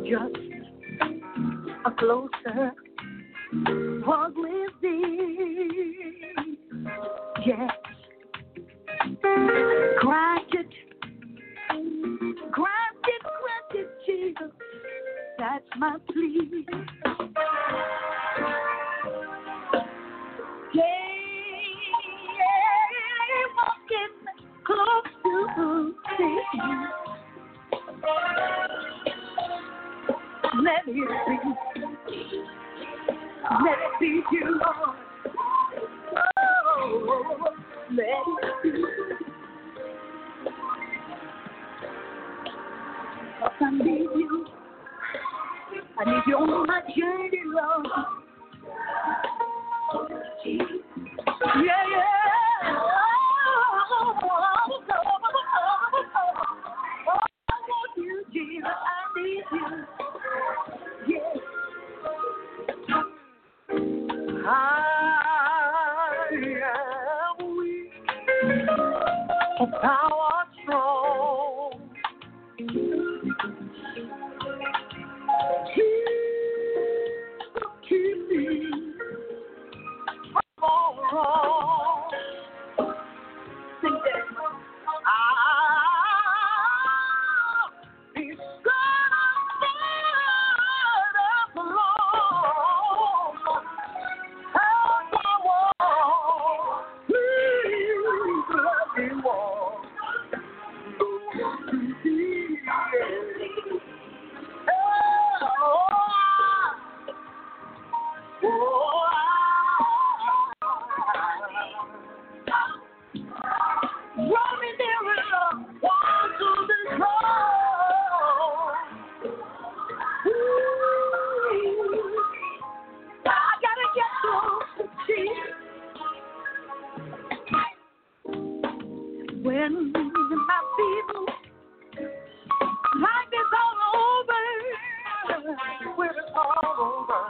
just a closer walk with thee. Yes, grant it, Jesus. That's my plea. Walking close to thee. Let it be you, Lord. Oh, let it be. Cause I need you. I need you on my journey, Lord. Yeah, yeah. Oh, I want you, Jesus. I need you. Yeah. I am weak, but thou art strong. Keep me from all wrong. Sing that. He's gonna stand up alone. Help I want, please let me walk. Lord, to thee. Draw me nearer, Lord, to the throne. I gotta get close to Jesus. When my people life is all over, when it's all over,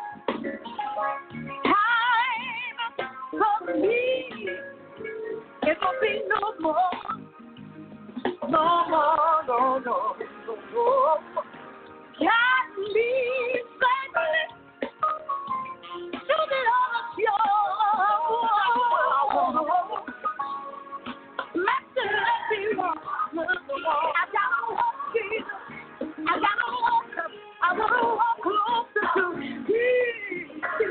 time for me, it won't be no more, no more, no, no, no, no. Got me safely to the other shore. Master, let me walk. I gotta walk, Jesus. I gotta walk up. I wanna walk closer to thee.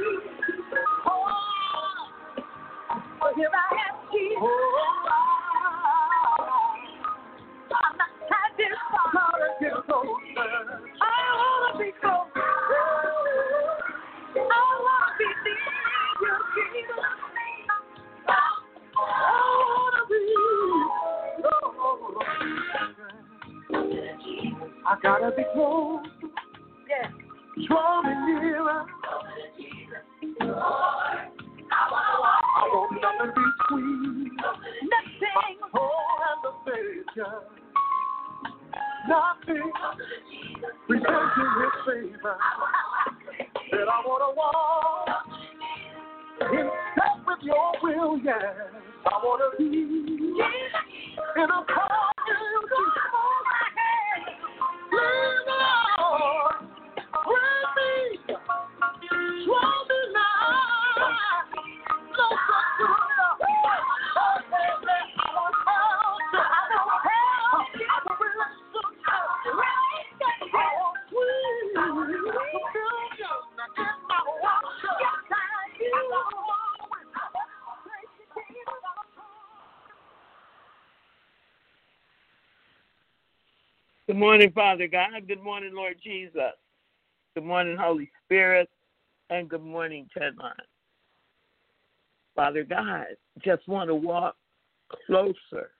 Oh, here I am, Jesus. I'm not satisfied. I wanna be close. I wanna be near you, Jesus. I wanna be. I gotta be close. Yeah. Draw me nearer. I want nothing between. Nothing. Oh, and the Savior. Nothing. Presenting His favor. That I wanna walk in step with your will, yes. I wanna be in a community. Please, Lord, bring me, draw me now. No such good. Oh, baby, I want help. I want help. I want relationship. I want sweet. Good morning, Father God. Good morning, Lord Jesus. Good morning, Holy Spirit. And good morning, Tedline. Father God, just want to walk closer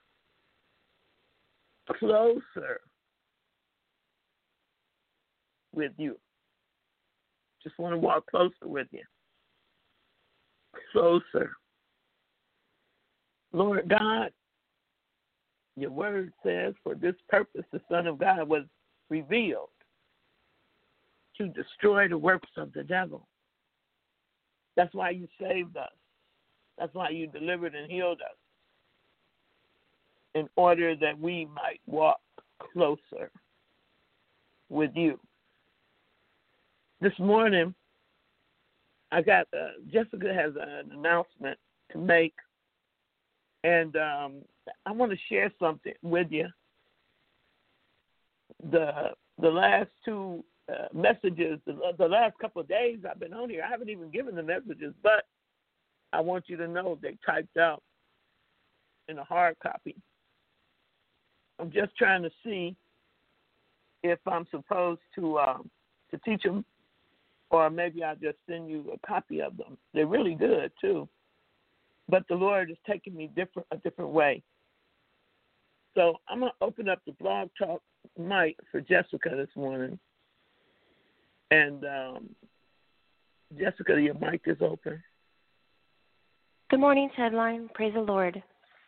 with you. Just want to walk closer with you. Closer. Lord God, your word says, for this purpose the Son of God was revealed, to destroy the works of the devil. That's why you saved us. That's why you delivered and healed us, in order that we might walk closer with you. this morning I got Jessica has an announcement to make, and I want to share something with you. The last two messages, the last couple of days I've been on here, I haven't even given the messages, but I want you to know they typed out in a hard copy. I'm just trying to see if I'm supposed to teach them, or maybe I'll just send you a copy of them. They're really good too, but the Lord is taking me a different way. So I'm going to open up the Blog Talk mic for Jessica this morning. And Jessica, your mic is open. Good morning, Headline. Praise the Lord.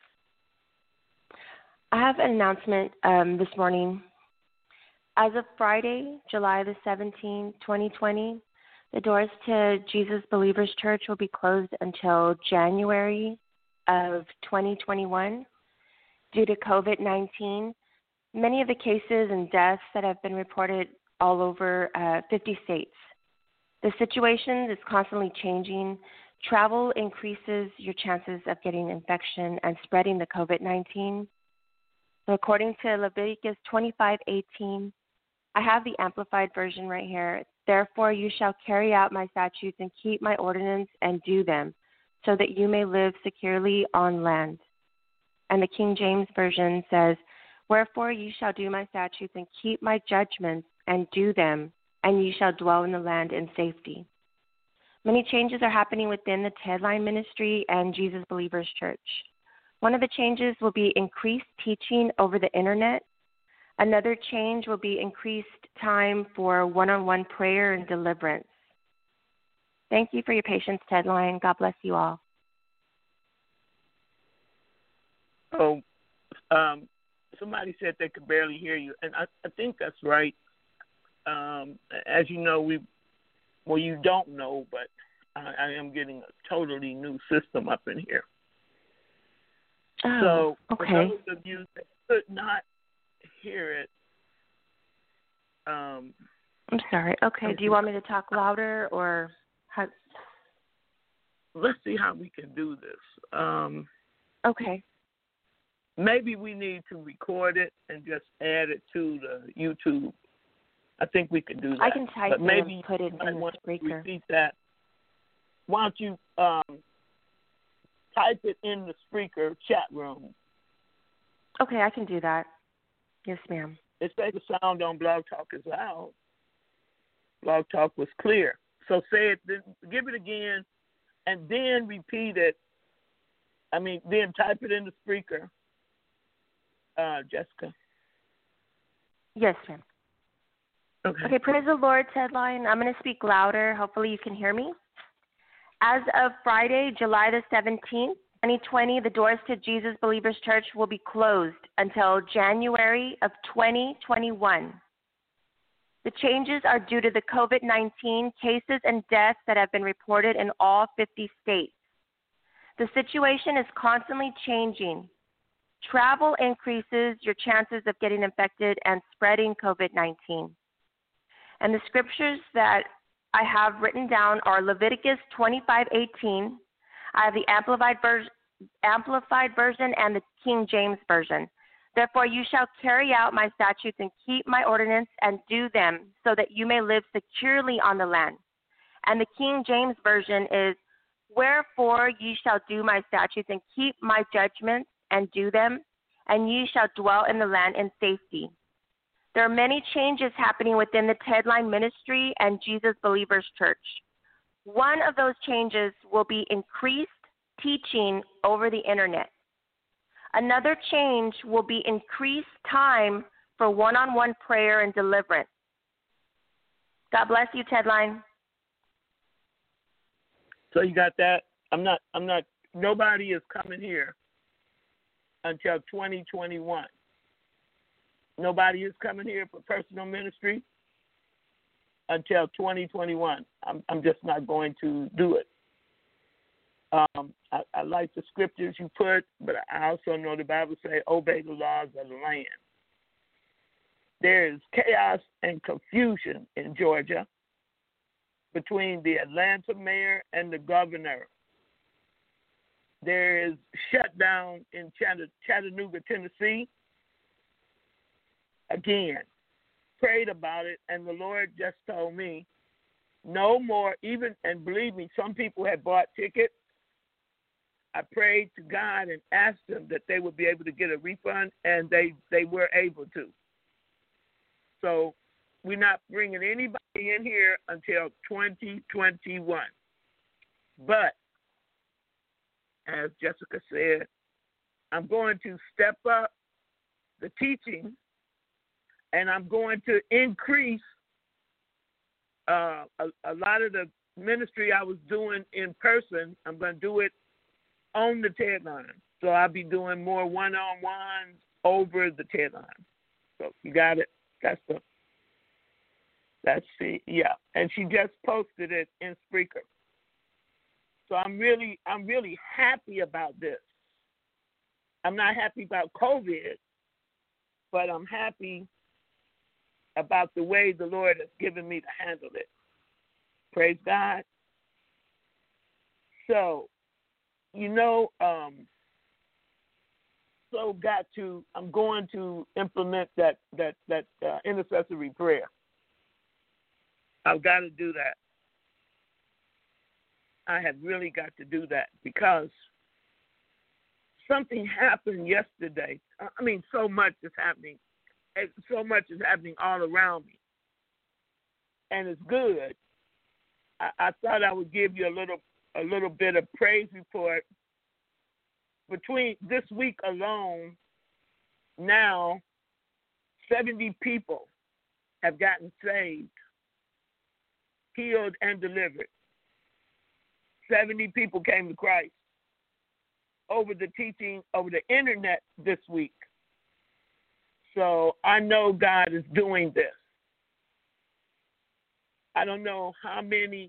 I have an announcement this morning. As of Friday, July the 17th, 2020, the doors to Jesus Believers Church will be closed until January of 2021 due to COVID-19. Many of the cases and deaths that have been reported all over 50 states. The situation is constantly changing. Travel increases your chances of getting infection and spreading the COVID-19. So according to Leviticus 25:18, I have the amplified version right here. Therefore you shall carry out my statutes and keep my ordinance and do them, so that you may live securely on land. And the King James Version says, wherefore you shall do my statutes and keep my judgments and do them, and ye shall dwell in the land in safety. Many changes are happening within the Headline Ministry and Jesus Believers Church. One of the changes will be increased teaching over the internet. Another change will be increased time for one-on-one prayer and deliverance. Thank you for your patience, Headline. God bless you all. Oh, somebody said they could barely hear you, and I think that's right. As you know, you don't know, but I am getting a totally new system up in here. Oh, so okay. For those of you that could not hear it, I'm sorry. Okay, do you want me to talk louder or how? Let's see how we can do this. Okay. Maybe we need to record it and just add it to the YouTube. I think we can do that. I can type but maybe and put it in the speaker. Repeat that. Why don't you type it in the speaker chat room? Okay, I can do that. Yes, ma'am. It says the sound on Blog Talk is loud. Blog Talk was clear. So say it, give it again, and then repeat it. Then type it in the speaker, Jessica. Yes, ma'am. Okay, praise the Lord, Headline. I'm going to speak louder. Hopefully you can hear me. As of Friday, July the 17th, 2020, the doors to Jesus Believers Church will be closed until January of 2021. The changes are due to the COVID-19 cases and deaths that have been reported in all 50 states. The situation is constantly changing. Travel increases your chances of getting infected and spreading COVID-19. And the scriptures that I have written down are Leviticus 25:18. I have the Amplified Version and the King James Version. Therefore you shall carry out my statutes and keep my ordinance and do them, so that you may live securely on the land. And the King James Version is, wherefore ye shall do my statutes and keep my judgments and do them, and ye shall dwell in the land in safety. There are many changes happening within the Headline Ministry and Jesus Believers Church. One of those changes will be increased teaching over the internet. Another change will be increased time for one-on-one prayer and deliverance. God bless you, Headline. So you got that? Nobody is coming here until 2021. Nobody is coming here for personal ministry until 2021. I'm just not going to do it. I like the scriptures you put, but I also know the Bible says obey the laws of the land. There is chaos and confusion in Georgia. between the Atlanta mayor and the governor. There is shutdown in Chattanooga, Tennessee. Again, prayed about it, and the Lord just told me, no more, even, and believe me, some people had bought tickets. I prayed to God and asked them that they would be able to get a refund, and they were able to. So we're not bringing anybody in here until 2021. But, as Jessica said, I'm going to step up the teaching, and I'm going to increase a lot of the ministry I was doing in person. I'm going to do it on the TED line. So I'll be doing more one-on-ones over the TED line. So you got it. That's yeah. And she just posted it in Spreaker. So I'm really happy about this. I'm not happy about COVID, but I'm happy about the way the Lord has given me to handle it. Praise God. So, I'm going to implement that intercessory prayer. I've got to do that. I have really got to do that because something happened yesterday. I mean, so much is happening. So much is happening all around me. And it's good. I thought I would give you a little bit of praise report. Between this week alone, now 70 people have gotten saved, healed, and delivered. 70 people came to Christ over the teaching over the internet this week. So I know God is doing this. I don't know how many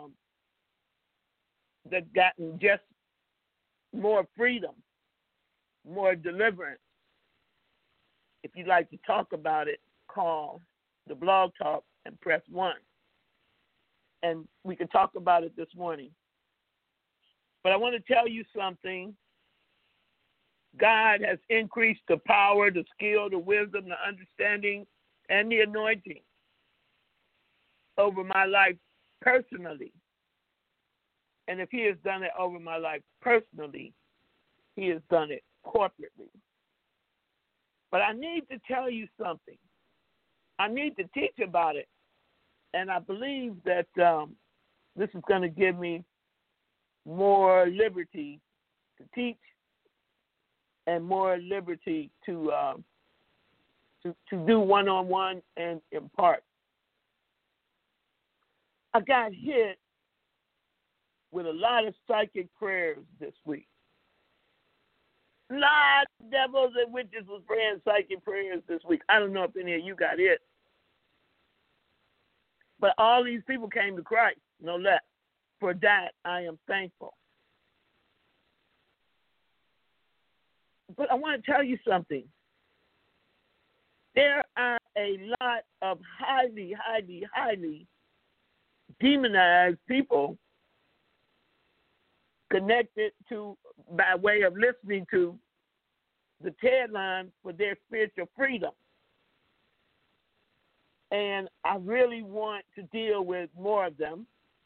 that gotten just more freedom, more deliverance. If you'd like to talk about it, call the Blog Talk and press 1. And we can talk about it this morning. But I want to tell you something. God has increased the power, the skill, the wisdom, the understanding, and the anointing over my life personally. And if he has done it over my life personally, he has done it corporately. But I need to tell you something. I need to teach about it. And I believe that this is going to give me more liberty to teach and more liberty to do one-on-one and impart. I got hit with a lot of psychic prayers this week. A lot of devils and witches was praying psychic prayers this week. I don't know if any of you got it. But all these people came to Christ, no less. For that, I am thankful. But I want to tell you something. There are a lot of highly, highly, highly demonized people connected to, by way of listening to the TED line for their spiritual freedom. And I really want to deal with more of them.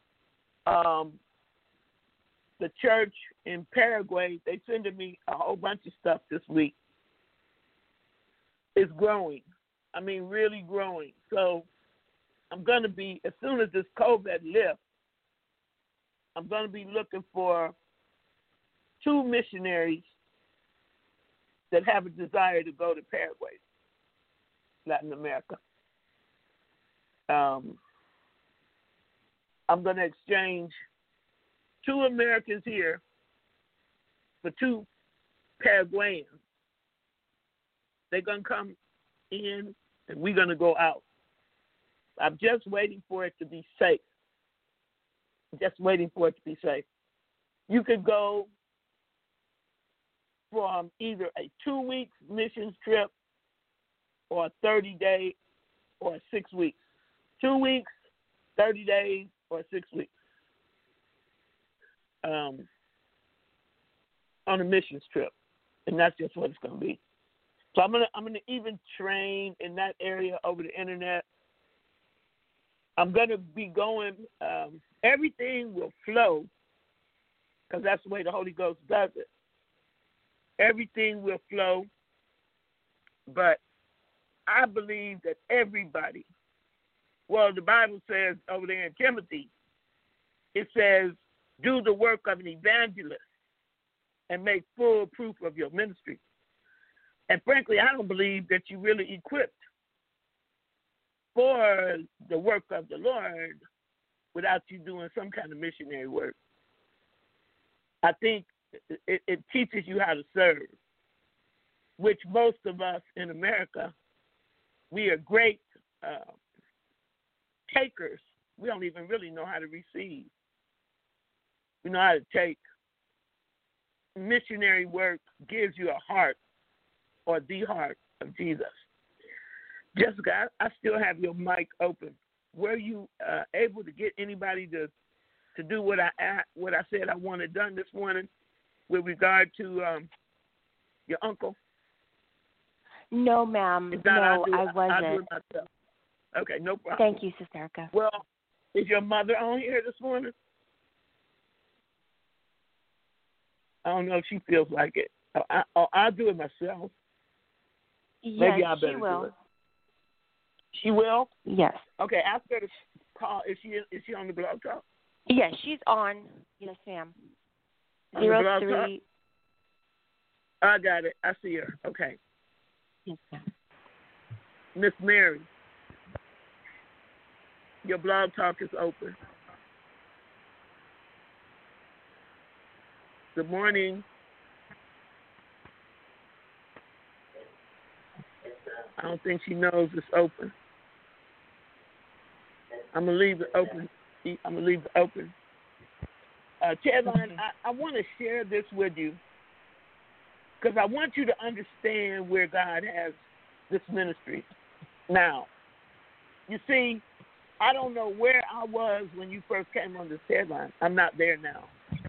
The church in Paraguay, they sending me a whole bunch of stuff this week. It's growing. I mean, really growing. So I'm going to be, as soon as this COVID lifts, I'm going to be looking for 2 missionaries that have a desire to go to Paraguay, Latin America. I'm going to exchange 2 Americans here for 2 Paraguayans. They're going to come in and we're going to go out. I'm just waiting for it to be safe. Just waiting for it to be safe. You could go from either a 2-week missions trip or a 30-day or 6 weeks. 2 weeks, 30 days, or 6 weeks on a missions trip, and that's just what it's going to be. So I'm gonna even train in that area over the internet. I'm going to be going. Everything will flow because that's the way the Holy Ghost does it. Everything will flow, but I believe that everybody. Well, the Bible says over there in Timothy, it says, do the work of an evangelist and make full proof of your ministry. And frankly, I don't believe that you're really equipped for the work of the Lord without you doing some kind of missionary work. I think it teaches you how to serve, which most of us in America, we are great takers. We don't even really know how to receive. We know how to take. Missionary work gives you a heart, or the heart of Jesus. Jessica, I still have your mic open. Were you able to get anybody to do what I said I wanted done this morning with regard to your uncle? No, ma'am. No, I wasn't. I'll do it myself. Okay, no problem. Thank you, Sister Erica. Well, is your mother on here this morning? I don't know if she feels like it. I'll do it myself. Yes, maybe I better she will. do it. She will? Yes. Okay, ask her to call. Is she on the Blog Talk? Yes, she's on. Yes, ma'am. On the Blog 03. Talk? I got it. I see her. Okay. Yes, ma'am. Miss Mary, your Blog Talk is open. Good morning. I don't think she knows it's open. I'm going to leave it open. Tedline, I want to share this with you because I want you to understand where God has this ministry now. You see, I don't know where I was when you first came on this headline. I'm not there now.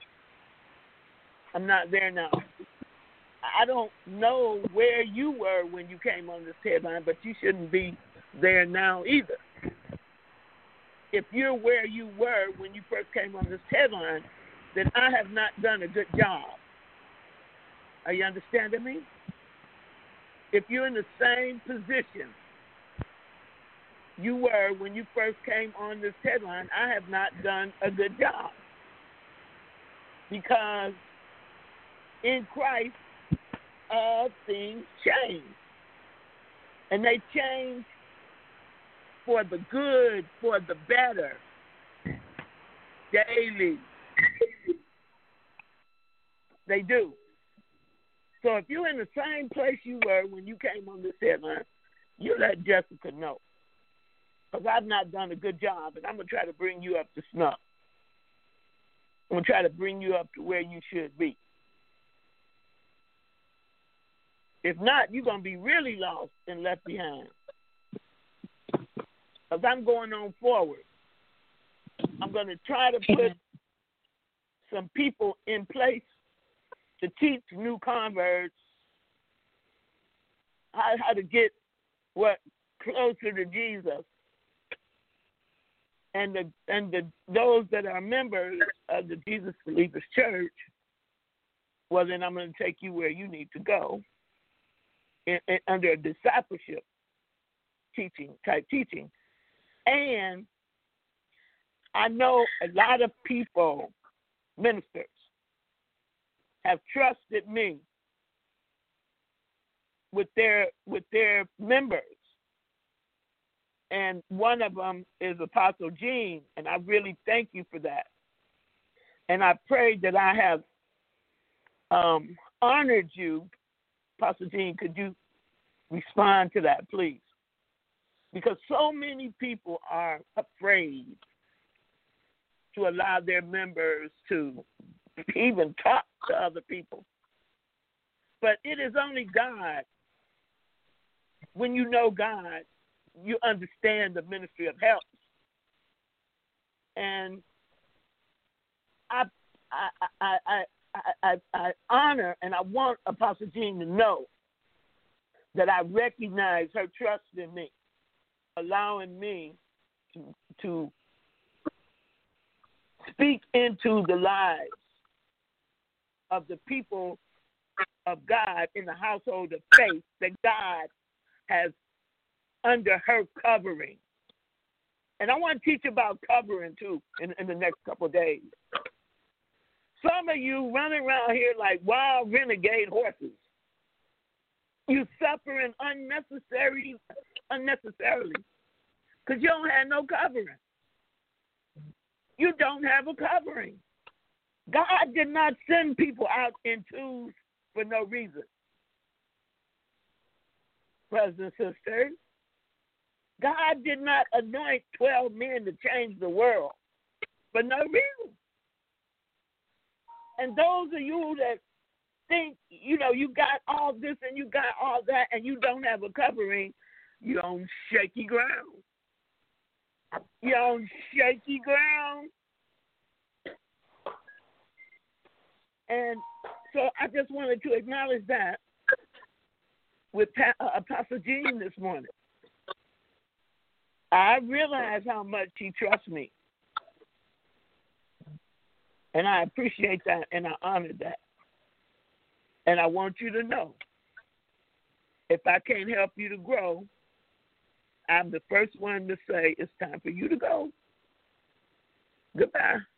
I don't know where you were when you came on this headline, but you shouldn't be there now either. If you're where you were when you first came on this headline, then I have not done a good job. Are you understanding me? If you're in the same position you were when you first came on this headline, I have not done a good job. Because in Christ, all things change. And they change for the good, for the better, daily. They do. So if you're in the same place you were when you came on this headline, you let Jessica know. Because I've not done a good job, and I'm going to try to bring you up to snuff. I'm going to try to bring you up to where you should be. If not, you're going to be really lost and left behind. Because I'm going on forward. I'm going to try to put some people in place to teach new converts how to get closer to Jesus. And those that are members of the Jesus Believers Church, well, then I'm going to take you where you need to go under a discipleship type teaching. And I know a lot of people, ministers, have trusted me with their members. And one of them is Apostle Jean, and I really thank you for that. And I pray that I have honored you. Apostle Jean, could you respond to that, please? Because so many people are afraid to allow their members to even talk to other people. But it is only God. When you know God, you understand the ministry of help. And I honor and I want Apostle Jean to know that I recognize her trust in me, allowing me to speak into the lives of the people of God in the household of faith that God has under her covering. And I want to teach about covering too in the next couple of days. Some of you running around here like wild renegade horses. You suffering unnecessarily because you don't have no covering. You don't have a covering. God did not send people out in twos for no reason. Brothers and sisters, God did not anoint 12 men to change the world for no reason. And those of you that think, you got all this and you got all that and you don't have a covering, you're on shaky ground. You're on shaky ground. And so I just wanted to acknowledge that with Apostle Jean this morning. I realize how much she trusts me. And I appreciate that and I honor that. And I want you to know, if I can't help you to grow, I'm the first one to say it's time for you to go. Goodbye.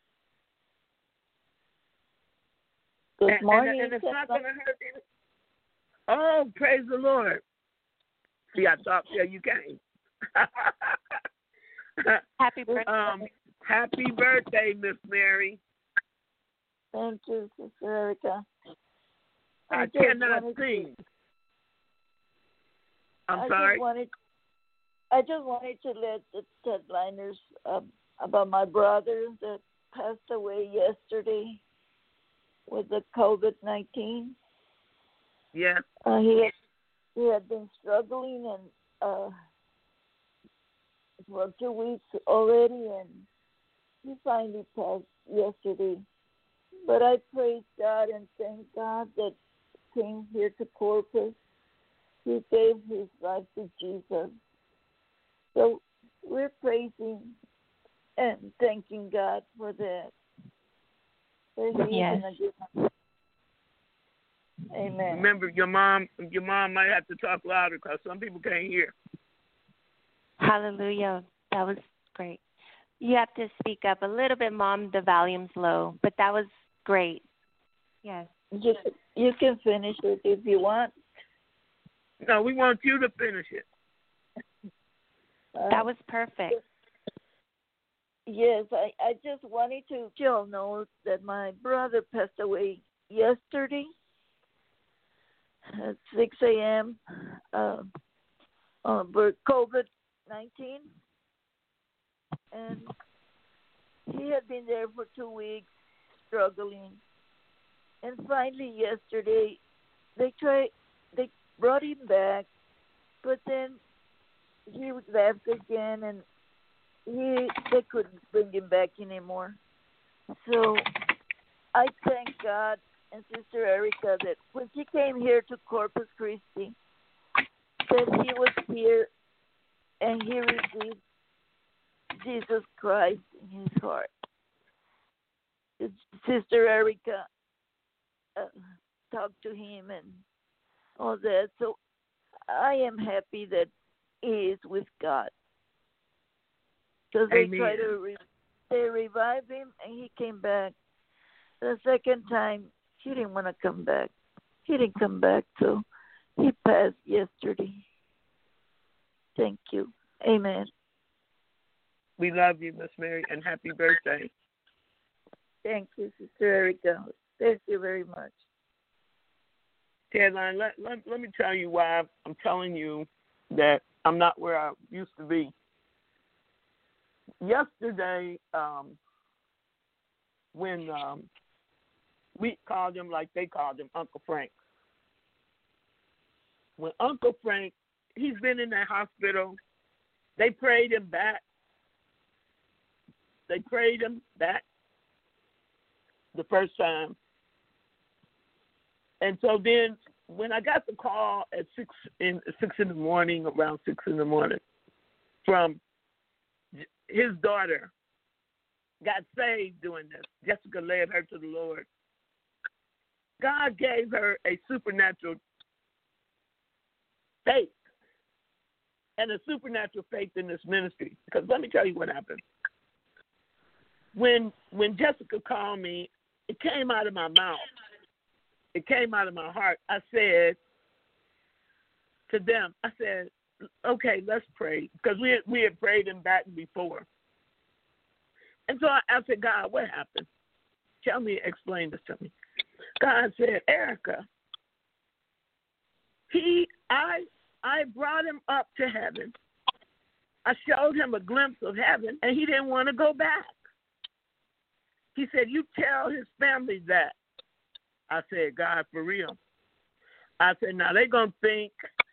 Good morning. And it's not going to hurt any. Oh, praise the Lord. See, I thought you came. Happy birthday. Happy birthday, Miss Mary. Thank you, Sister Erica. I cannot sing. I'm sorry. I just wanted to let the headliners about my brother that passed away yesterday with the COVID-19. Yeah. He had been struggling and for 2 weeks already, and he finally passed yesterday. But I praise God and thank God that he came here to Corpus. He gave his life to Jesus. So we're praising and thanking God for that. Yes. Amen. Remember, your mom might have to talk louder because some people can't hear. Hallelujah. That was great. You have to speak up a little bit, Mom. The volume's low, but that was great. Yes. You can finish it if you want. No, we want you to finish it. That was perfect. Yes, I just wanted to let you all know that my brother passed away yesterday at 6 a.m. For COVID-19. And he had been there for 2 weeks struggling. And finally yesterday, they brought him back, but then he left again, and they couldn't bring him back anymore. So I thank God and Sister Erica that when she came here to Corpus Christi, that he was here and he received Jesus Christ in his heart. Sister Erica talked to him and all that. So I am happy that he is with God. Because they tried to they revived him and he came back. The second time, he didn't want to come back. He didn't come back, so he passed yesterday. Thank you. Amen. We love you, Miss Mary, and happy birthday. Thank you, Sister Erica. Thank you very much. Caroline, let me tell you why I'm telling you that I'm not where I used to be. Yesterday, when we called him like they called him Uncle Frank. When Uncle Frank, he's been in that hospital, they prayed him back. They prayed him back the first time. And so then when I got the call at 6 in the morning, around 6 in the morning, from his daughter, got saved doing this. Jessica led her to the Lord. God gave her a supernatural faith and a supernatural faith in this ministry. Because let me tell you what happened. When Jessica called me, it came out of my mouth. It came out of my heart. I said to them, I said, okay, let's pray. Because we had prayed him back before. And so I said, God, what happened? Tell me, explain this to me. God said, Erica, I brought him up to heaven. I showed him a glimpse of heaven, and he didn't want to go back. He said, you tell his family that. I said, God, for real. I said, now they're going to think,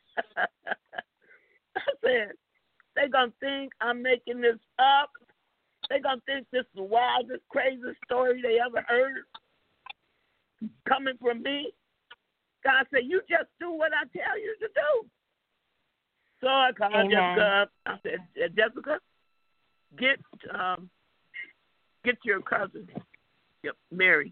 I said, they're going to think I'm making this up. They're going to think this is the wildest, craziest story they ever heard coming from me. God said, you just do what I tell you to do. So I called Jessica up. I said, Jessica, get your cousin, Marie,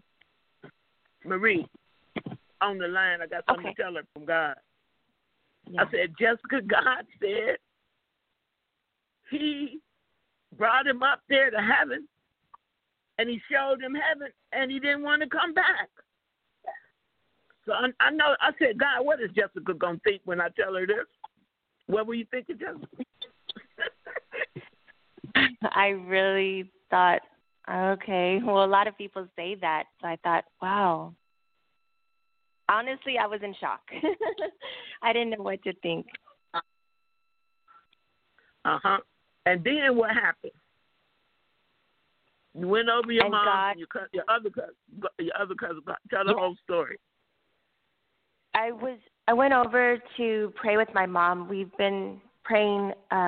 on the line. I got something to tell her from God. Yeah. I said, Jessica, God said he brought him up there to heaven, and he showed him heaven, and he didn't want to come back. So I know, I said, God, what is Jessica going to think when I tell her this? What were you thinking, Jessica? I really thought, okay. Well, a lot of people say that, so I thought, wow. Honestly, I was in shock. I didn't know what to think. Uh-huh. And then what happened? You went over your mom and your other cousin. Tell the whole story. I went over to pray with my mom. We've been praying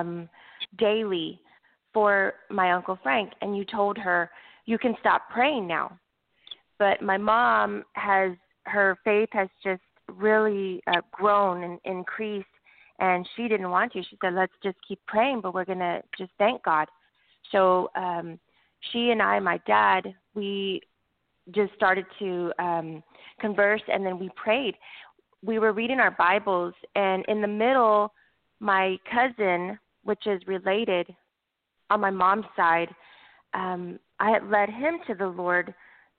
daily for my Uncle Frank, and you told her you can stop praying now. But my mom her faith has just really grown and increased, and she didn't want to. She said, let's just keep praying, but we're going to just thank God. So she and I, my dad, we just started to converse, and then we prayed. We were reading our Bibles, and in the middle, my cousin, which is related on my mom's side, I had led him to the Lord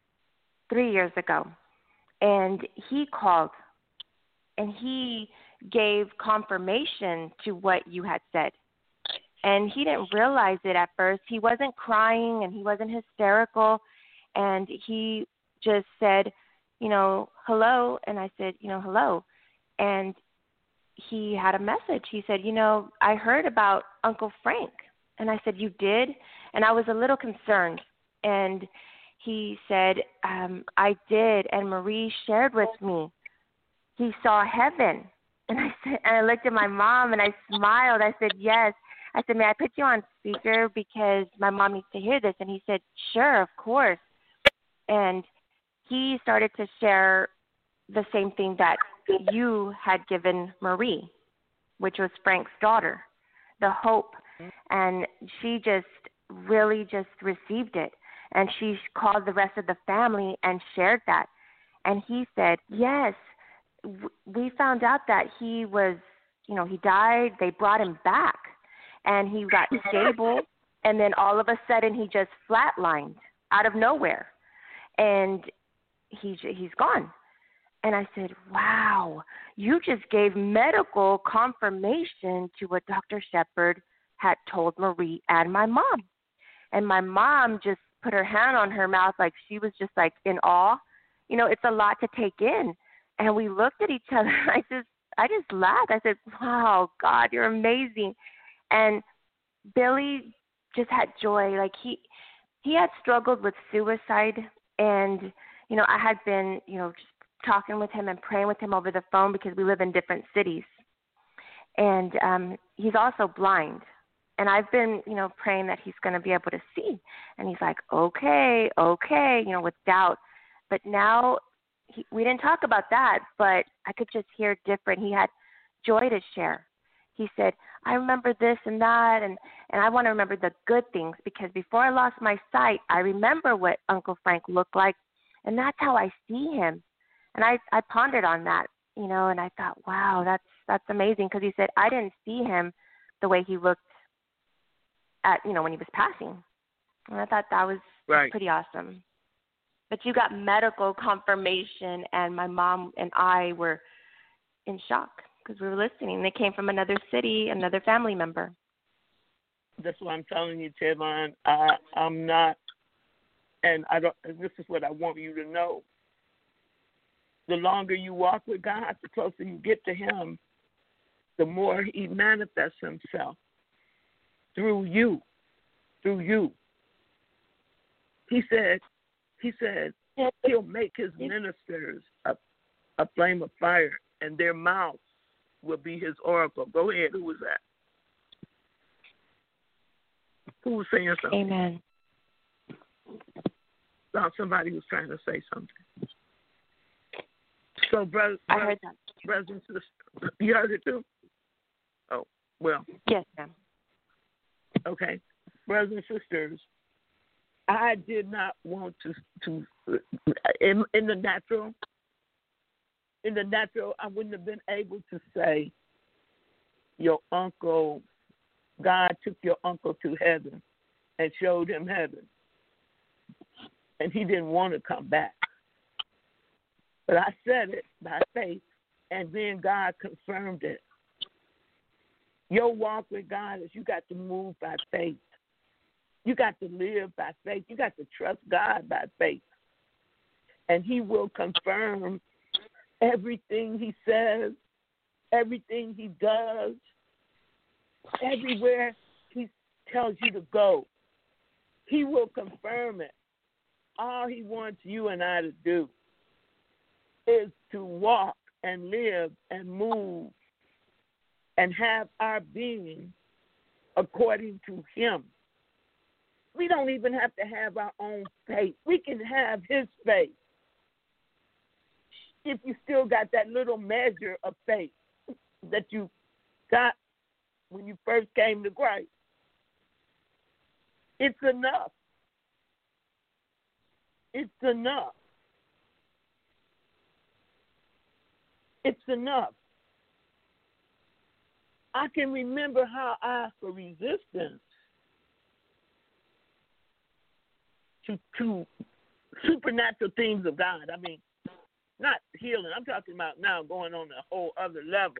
3 years ago. And he called, and he gave confirmation to what you had said. And he didn't realize it at first. He wasn't crying, and he wasn't hysterical. And he just said, hello. And I said, hello. And he had a message. He said, I heard about Uncle Frank. And I said, you did? And I was a little concerned. And he said, I did. And Marie shared with me. He saw heaven. And I looked at my mom and I smiled. I said, yes. I said, may I put you on speaker because my mom needs to hear this? And he said, sure, of course. And he started to share the same thing that you had given Marie, which was Frank's daughter, the hope. And she just really just received it. And she called the rest of the family and shared that. And he said, yes, we found out that he was, he died. They brought him back. And he got stable. And then all of a sudden he just flatlined out of nowhere. And he's gone. And I said, wow, you just gave medical confirmation to what Dr. Shepard had told Marie and my mom. And my mom just put her hand on her mouth like she was just like in awe. It's a lot to take in. And we looked at each other. I just laughed. I said, wow, God, you're amazing. And Billy just had joy. Like he had struggled with suicide. And, I had been, just talking with him and praying with him over the phone because we live in different cities. And he's also blind. And I've been, praying that he's going to be able to see. And he's like, okay, with doubt. But now we didn't talk about that, but I could just hear different. He had joy to share. He said, I remember this and that, and I want to remember the good things, because before I lost my sight, I remember what Uncle Frank looked like, and that's how I see him. And I pondered on that, and I thought, wow, that's amazing, because he said, I didn't see him the way he looked at, when he was passing. And I thought that was pretty awesome. But you got medical confirmation, and my mom and I were in shock because we were listening. They came from another city, another family member. That's what I'm telling you, Tavon. I'm not, and I don't. This is what I want you to know. The longer you walk with God, the closer you get to Him, the more He manifests Himself through you. He said He'll make His ministers a flame of fire, and their mouths will be His oracle. Go ahead. Who was that? Who was saying something? Amen. Thought somebody was trying to say something. So, brothers and sisters, you heard it too? Oh, well. Yes, ma'am. Okay. Brothers and sisters, I did not want to in the natural, I wouldn't have been able to say, your uncle, God took your uncle to heaven and showed him heaven. And he didn't want to come back. But I said it by faith, and then God confirmed it. Your walk with God is you got to move by faith. You got to live by faith. You got to trust God by faith. And He will confirm everything He says, everything He does, everywhere He tells you to go. He will confirm it. All He wants you and I to do is to walk and live and move and have our being according to Him. We don't even have to have our own faith. We can have His faith. If you still got that little measure of faith that you got when you first came to Christ, it's enough. It's enough. It's enough. I can remember how I asked for resistance to supernatural things of God. I mean, not healing. I'm talking about now going on a whole other level.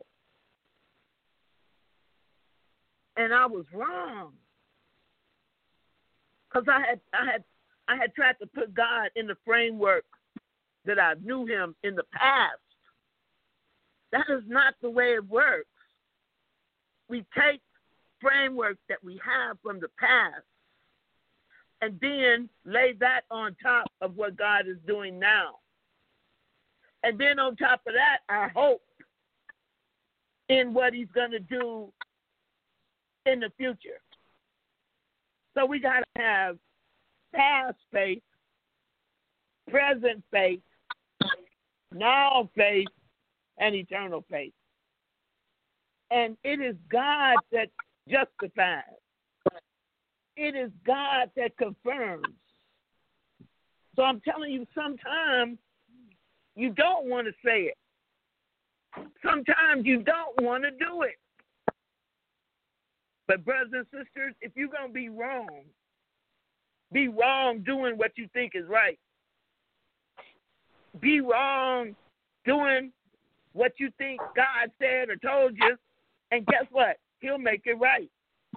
And I was wrong, because I had tried to put God in the framework that I knew Him in the past. That is not the way it works. We take framework that we have from the past and then lay that on top of what God is doing now. And then on top of that, our hope in what He's going to do in the future. So we got to have past faith, present faith, now faith, and eternal faith. And it is God that justifies. It is God that confirms. So I'm telling you, sometimes you don't want to say it. Sometimes you don't want to do it. But brothers and sisters, if you're going to be wrong doing what you think is right. Be wrong doing what you think God said or told you, and guess what? He'll make it right.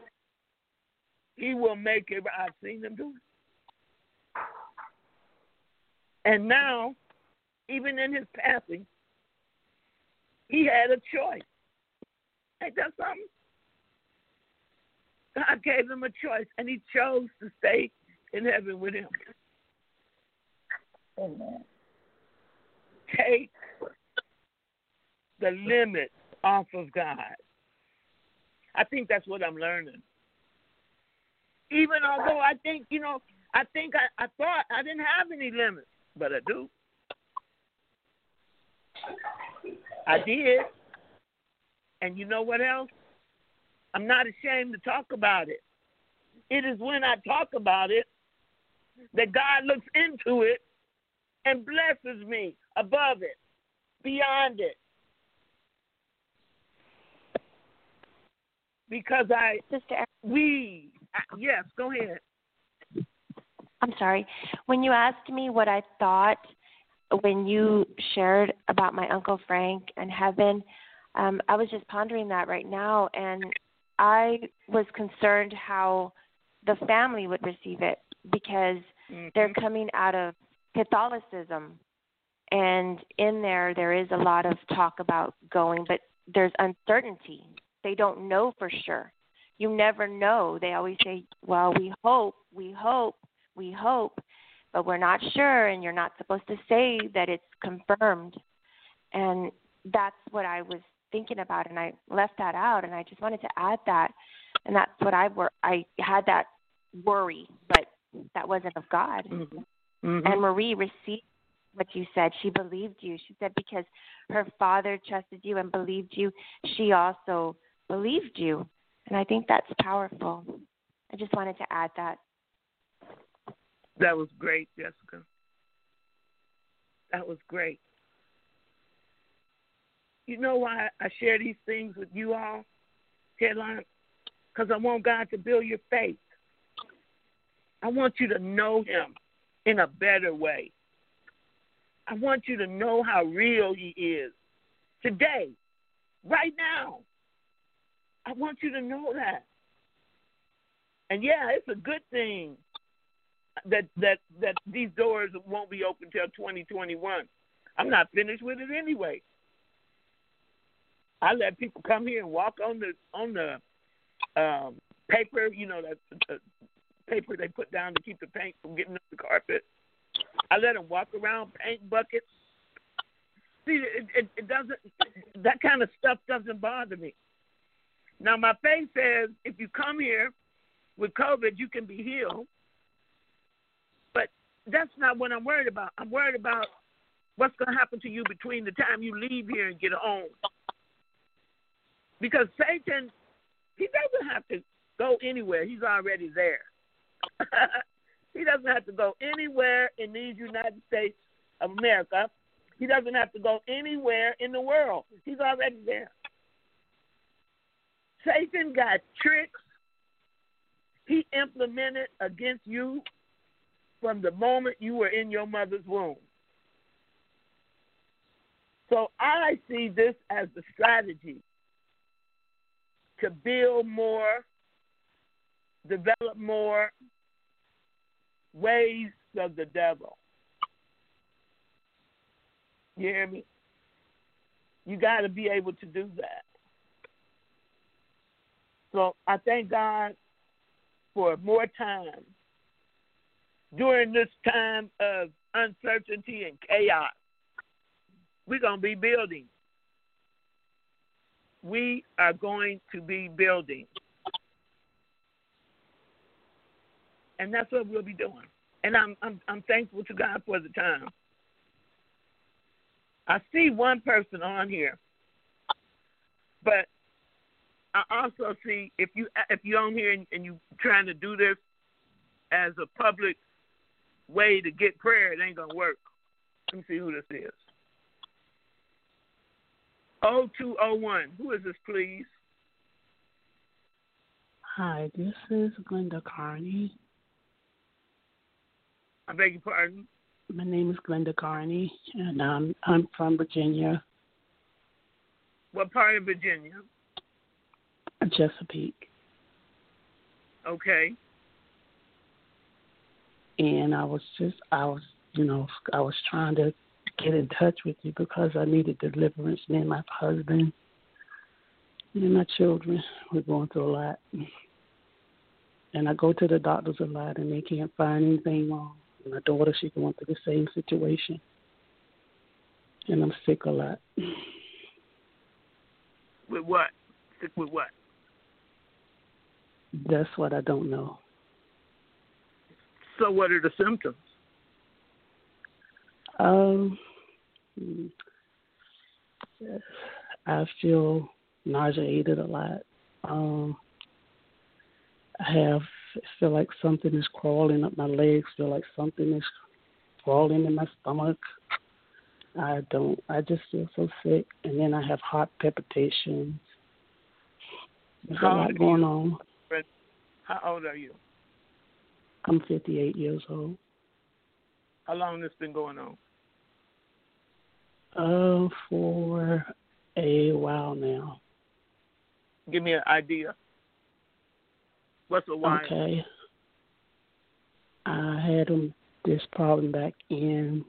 He will make it right. I've seen Him do it. And now, even in His passing, He had a choice. Ain't that something? God gave Him a choice, and He chose to stay in heaven with Him. Amen. Take the limits off of God. I think that's what I'm learning. Even although I think, I thought I didn't have any limits, but I do. I did. And you know what else? I'm not ashamed to talk about it. It is when I talk about it that God looks into it and blesses me above it, beyond it. Because yes, go ahead. I'm sorry. When you asked me what I thought when you shared about my Uncle Frank and heaven, I was just pondering that right now, and I was concerned how the family would receive it because they're coming out of Catholicism, and in there is a lot of talk about going, but there's uncertainty. They don't know for sure. You never know. They always say, well, we hope, but we're not sure, and you're not supposed to say that it's confirmed. And that's what I was thinking about, and I left that out, and I just wanted to add that. And that's what I had that worry, but that wasn't of God. Mm-hmm. And Marie received what you said. She believed you. She said because her father trusted you and believed you, she also believed you. And I think that's powerful. I just wanted to add that. That was great, Jessica. That was great. You know why I share these things with you all, Caroline? Because I want God to build your faith. I want you to know him in a better way. I want you to know how real he is today, right now. I want you to know that. And yeah, it's a good thing that these doors won't be open till 2021. I'm not finished with it anyway. I let people come here and walk on the paper, that paper they put down to keep the paint from getting on the carpet. I let them walk around paint buckets. See, it doesn't. That kind of stuff doesn't bother me. Now, my faith says if you come here with COVID, you can be healed. But that's not what I'm worried about. I'm worried about what's going to happen to you between the time you leave here and get home. Because Satan, he doesn't have to go anywhere. He's already there. He doesn't have to go anywhere in these United States of America. He doesn't have to go anywhere in the world. He's already there. Satan got tricks he implemented against you from the moment you were in your mother's womb. So I see this as the strategy to build more, develop more ways of the devil. You hear me? You got to be able to do that. So I thank God for more time during this time of uncertainty and chaos. We're going to be building. We are going to be building. And that's what we'll be doing. And I'm thankful to God for the time. I see one person on here, but I also see if you're on here and you're trying to do this as a public way to get prayer, it ain't gonna work. Let me see who this is. 0201. Who is this, please? Hi, this is Glenda Carney. I beg your pardon? My name is Glenda Carney, and I'm from Virginia. What part of Virginia? Chesapeake. Okay. And I was trying to get in touch with you because I needed deliverance. Me and my husband and my children were going through a lot. And I go to the doctors a lot, and they can't find anything wrong. And my daughter, she's going through the same situation. And I'm sick a lot. With what? Sick with what? That's what I don't know. So what are the symptoms? I feel nauseated a lot. I feel like something is crawling up my legs. Feel like something is crawling in my stomach. I just feel so sick. And then I have heart palpitations. There's a lot going on. How old are you? I'm 58 years old. How long has this been going on? For a while now. Give me an idea. What's a while? Okay. I had this problem back in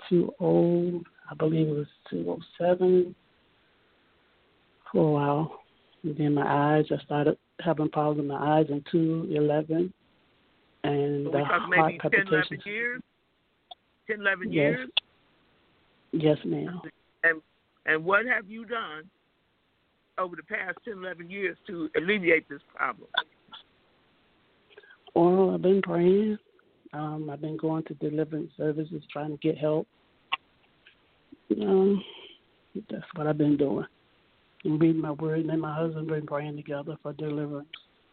2007 for a while. And then my eyes, I started having problems with my eyes in 2011. And so the heart palpitations. 10, 11 years? 10, 11 years? Yes, ma'am. And what have you done over the past 10, 11 years to alleviate this problem? Well, I've been praying. I've been going to deliverance services trying to get help. That's what I've been doing. And reading my word, and then my husband been praying together for deliverance.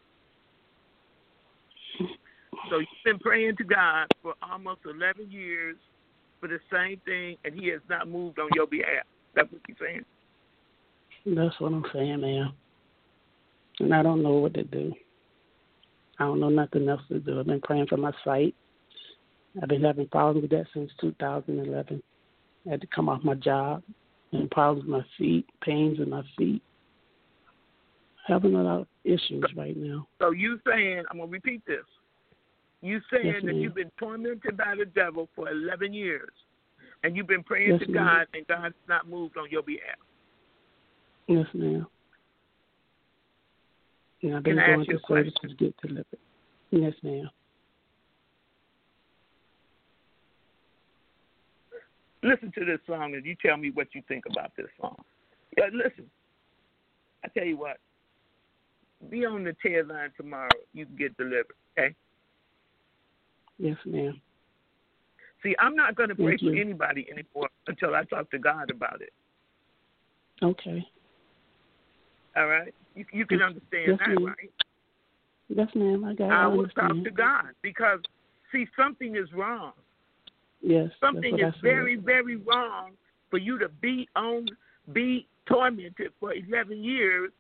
So you've been praying to God for almost 11 years for the same thing, and he has not moved on your behalf. That's what you're saying? That's what I'm saying, ma'am. And I don't know what to do. I don't know nothing else to do. I've been praying for my sight. I've been having problems with that since 2011. I had to come off my job. And problems with my feet, pains in my feet. Having a lot of issues right now. So you saying, I'm going to repeat this. You saying that you've been tormented by the devil for 11 years, and you've been praying to God, and God's not moved on your behalf. Yes, ma'am. And I've been going to services to get delivered. Yes, ma'am. Listen to this song, and you tell me what you think about this song. Yeah, listen, I tell you what. Be on the tail line tomorrow. You can get delivered, okay? Yes, ma'am. See, I'm not going to pray for anybody anymore until I talk to God about it. Okay. All right? You can understand that, ma'am. right? Yes, ma'am. I will talk to God because, see, something is wrong. Yes. Something is very, very wrong for you to be tormented for 11 years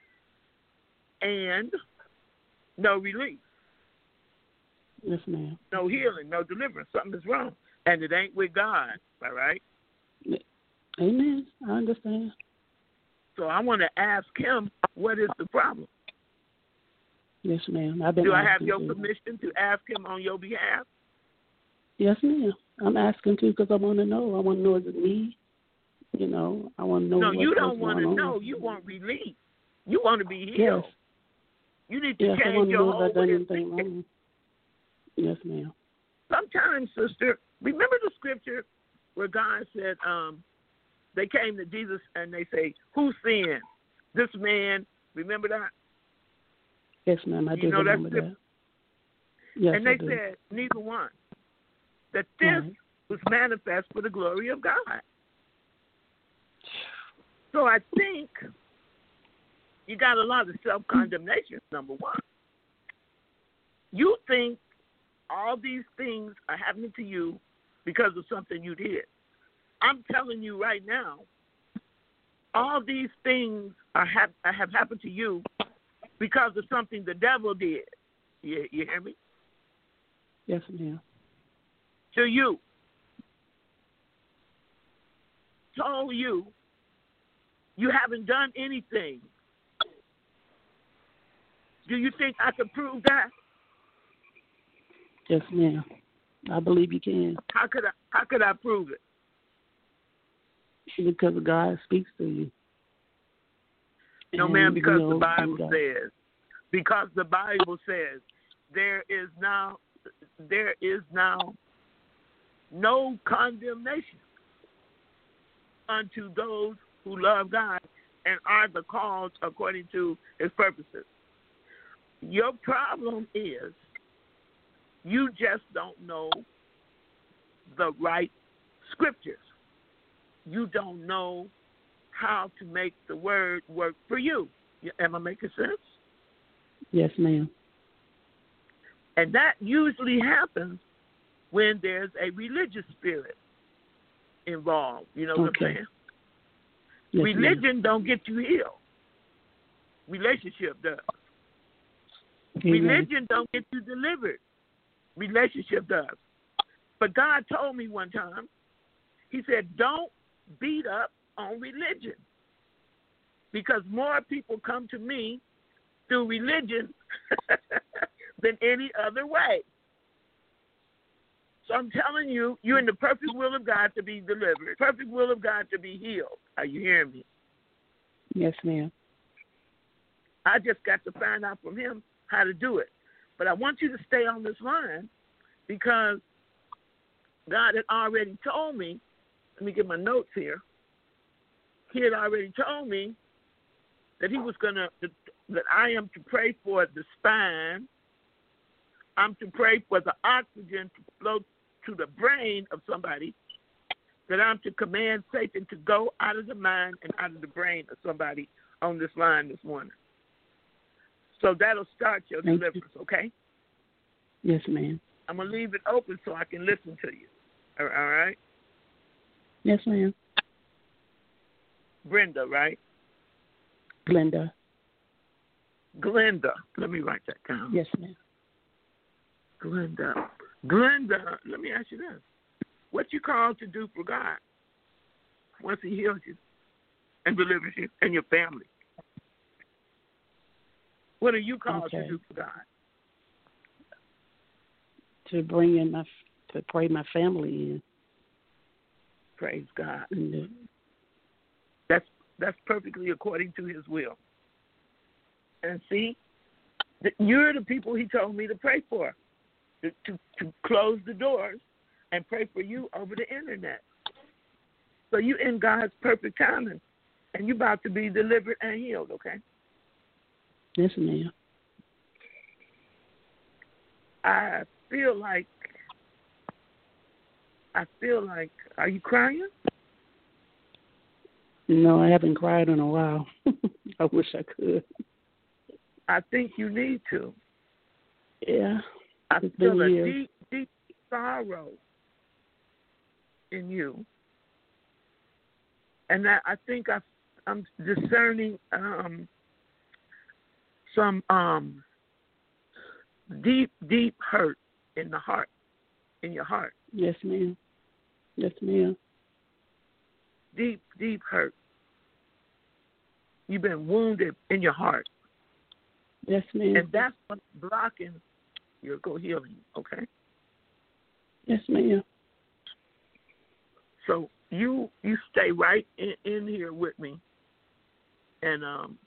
and no relief. Yes, ma'am. No healing, no deliverance. Something is wrong. And it ain't with God, all right? Amen. I understand. So I want to ask him, what is the problem? Yes, ma'am. Do I have your permission to ask him on your behalf? Yes, ma'am. I'm asking too because I want to know. I want to know, is it me? You know, I want to know. No, you don't want to know. You want relief. You want to be healed. Yes. You need to change your whole way of thinking. Yes, ma'am. Sometimes, sister, remember the scripture where God said, they came to Jesus and they say, who sinned? This man. Remember that? Yes, ma'am. I do remember that. Yes, and they said, neither one. That this was manifest for the glory of God. So I think you got a lot of self-condemnation, number one. You think all these things are happening to you because of something you did. I'm telling you right now, all these things have happened to you because of something the devil did. You hear me? Yes, ma'am. To you. Told you haven't done anything. Do you think I can prove that? Yes, ma'am. I believe you can. How could I prove it? Because God speaks to you. No, ma'am, because the Bible says. Because the Bible says there is now no condemnation unto those who love God and are the called according to his purposes. Your problem is You just don't know the right scriptures. You don't know how to make the word work for you. Am I making sense? Yes, ma'am. And that usually happens when there's a religious spirit involved. You know what I'm saying? Yes, Religion don't get you healed. Relationship does. Amen. Religion don't get you delivered. Relationship does. But God told me one time, he said, don't beat up on religion, because more people come to me through religion than any other way. So I'm telling you, you're in the perfect will of God to be delivered, perfect will of God to be healed. Are you hearing me? Yes, ma'am. I just got to find out from him how to do it. But I want you to stay on this line, because God had already told me, let me get my notes here. He had already told me that he was that I am to pray for the spine. I'm to pray for the oxygen to flow to the brain of somebody, that I'm to command Satan to go out of the mind and out of the brain of somebody on this line this morning. So that'll start your deliverance, okay? Yes, ma'am. I'm going to leave it open so I can listen to you. All right? Yes, ma'am. Brenda, right? Glenda. Glenda. Let me write that down. Yes, ma'am. Glenda. Glenda, let me ask you this. What you called to do for God once he heals you and delivers you and your family? What are you called to do for God? To bring in to pray my family in. Praise God. Mm-hmm. That's perfectly according to his will. And see, you're the people he told me to pray for, to close the doors and pray for you over the internet. So you in God's perfect timing, and you about to be delivered and healed, okay? Yes, ma'am. I feel like, are you crying? No, I haven't cried in a while. I wish I could. I think you need to. Yeah. I feel a deep, deep sorrow in you. And I think I'm discerning some deep, deep hurt in the heart, in your heart. Yes, ma'am. Yes, ma'am. Deep, deep hurt. You've been wounded in your heart. Yes, ma'am. And that's what's blocking your healing, okay? Yes, ma'am. So you stay right in here with me. And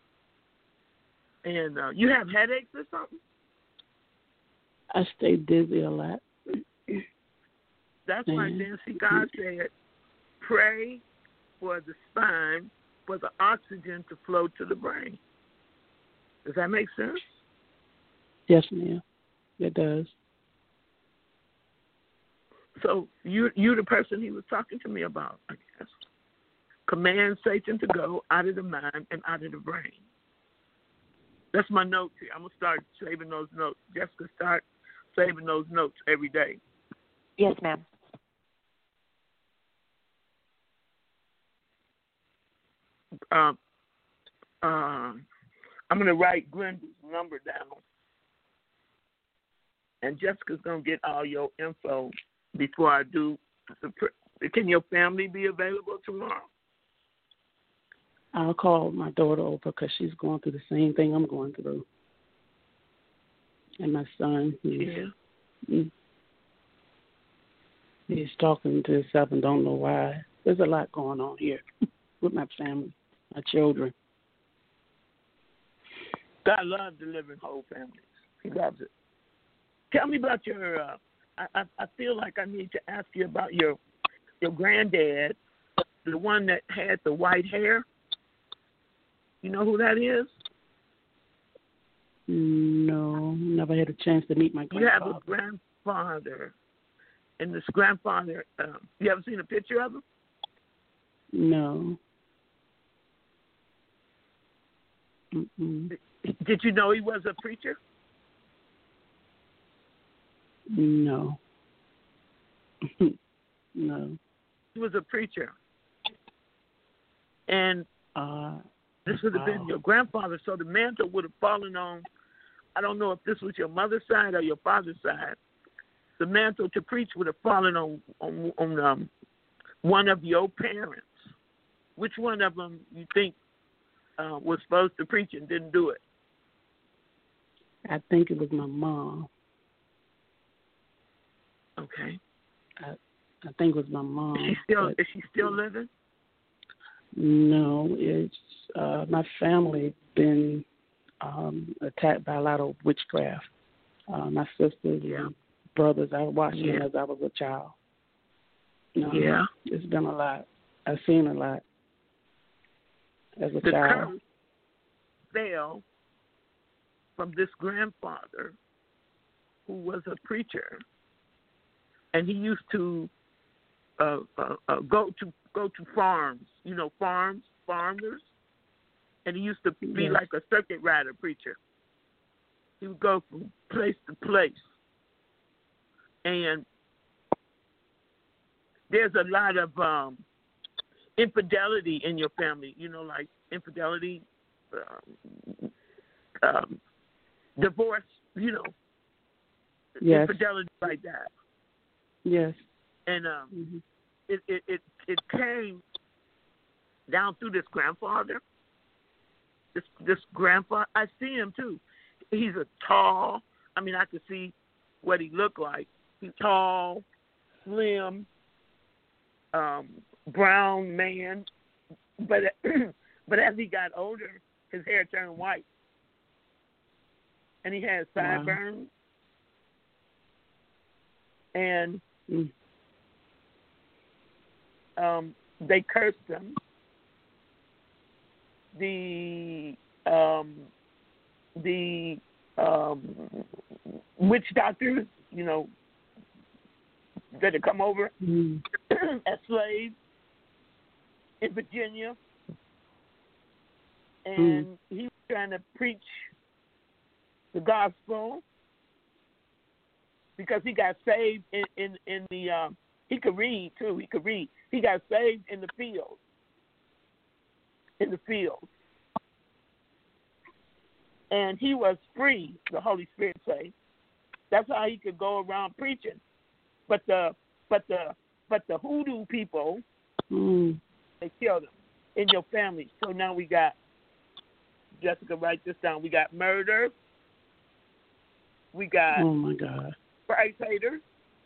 you have headaches or something? I stay dizzy a lot. That's why Nancy God said, pray for the spine, for the oxygen to flow to the brain. Does that make sense? Yes, ma'am. It does. So you're the person he was talking to me about, I guess. Command Satan to go out of the mind and out of the brain. That's my note here. I'm going to start saving those notes. Jessica, start saving those notes every day. Yes, ma'am. I'm going to write Glenda's number down. And Jessica's going to get all your info before I do. Can your family be available tomorrow? I'll call my daughter over because she's going through the same thing I'm going through. And my son, he's talking to himself and don't know why. There's a lot going on here with my family, my children. God loves delivering whole families. He loves it. Tell me about your, I feel like I need to ask you about your granddad, the one that had the white hair. You know who that is? No, never had a chance to meet my grandfather. You have a grandfather, and this grandfather, you ever seen a picture of him? No. Mm-mm. Did you know he was a preacher? No. No. He was a preacher. And this would have been your grandfather, so the mantle would have fallen on, I don't know if this was your mother's side or your father's side. The mantle to preach would have fallen on one of your parents. Which one of them you think was supposed to preach and didn't do it? I think it was my mom. Okay. I think it was my mom. Is she still living? No, it's my family been attacked by a lot of witchcraft. My sisters and brothers, I watched them as I was a child. It's been a lot. I've seen a lot as a child. The curse fell from this grandfather who was a preacher, and he used to go to farms, farmers, and he used to be like a circuit rider preacher. He would go from place to place, and there's a lot of infidelity in your family, like infidelity, divorce, infidelity like that. Yes. And it came down through this grandfather. This grandfather, I see him too. He's a tall, I could see what he looked like. He's tall, slim, brown man. But as he got older, his hair turned white. And he had sideburns. Wow. And they cursed him. The witch doctors, that had come over as slaves in Virginia, and he was trying to preach the gospel because he got saved in the he could read too. He could read. He got saved in the field. And he was free, the Holy Spirit say. That's how he could go around preaching. But the hoodoo people, they killed him in your family. So now we got, Jessica, write this down. We got murder. We got oh my God, Christ haters.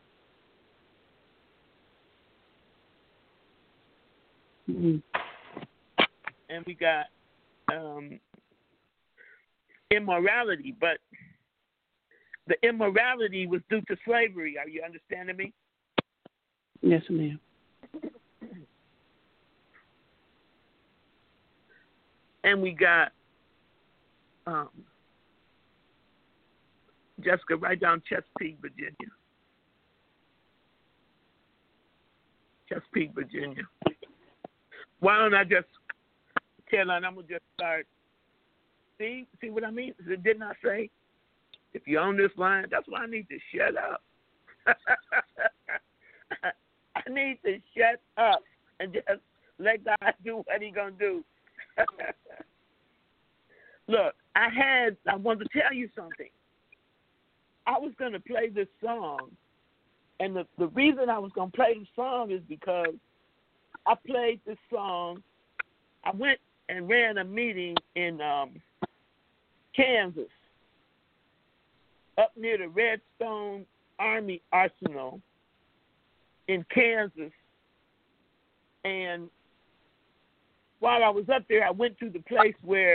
And we got immorality, but the immorality was due to slavery. Are you understanding me? Yes, ma'am. And we got Jessica, write down Chesapeake, Virginia. Chesapeake, Virginia. Why don't I just tell her, and I'm going to just start. See what I mean? Didn't I say, if you're on this line, that's why I need to shut up. I need to shut up and just let God do what He's going to do. Look, I want to tell you something. I was going to play this song, and the reason I was going to play the song is because I played this song. I went and ran a meeting in Kansas, up near the Redstone Army Arsenal in Kansas. And while I was up there, I went to the place where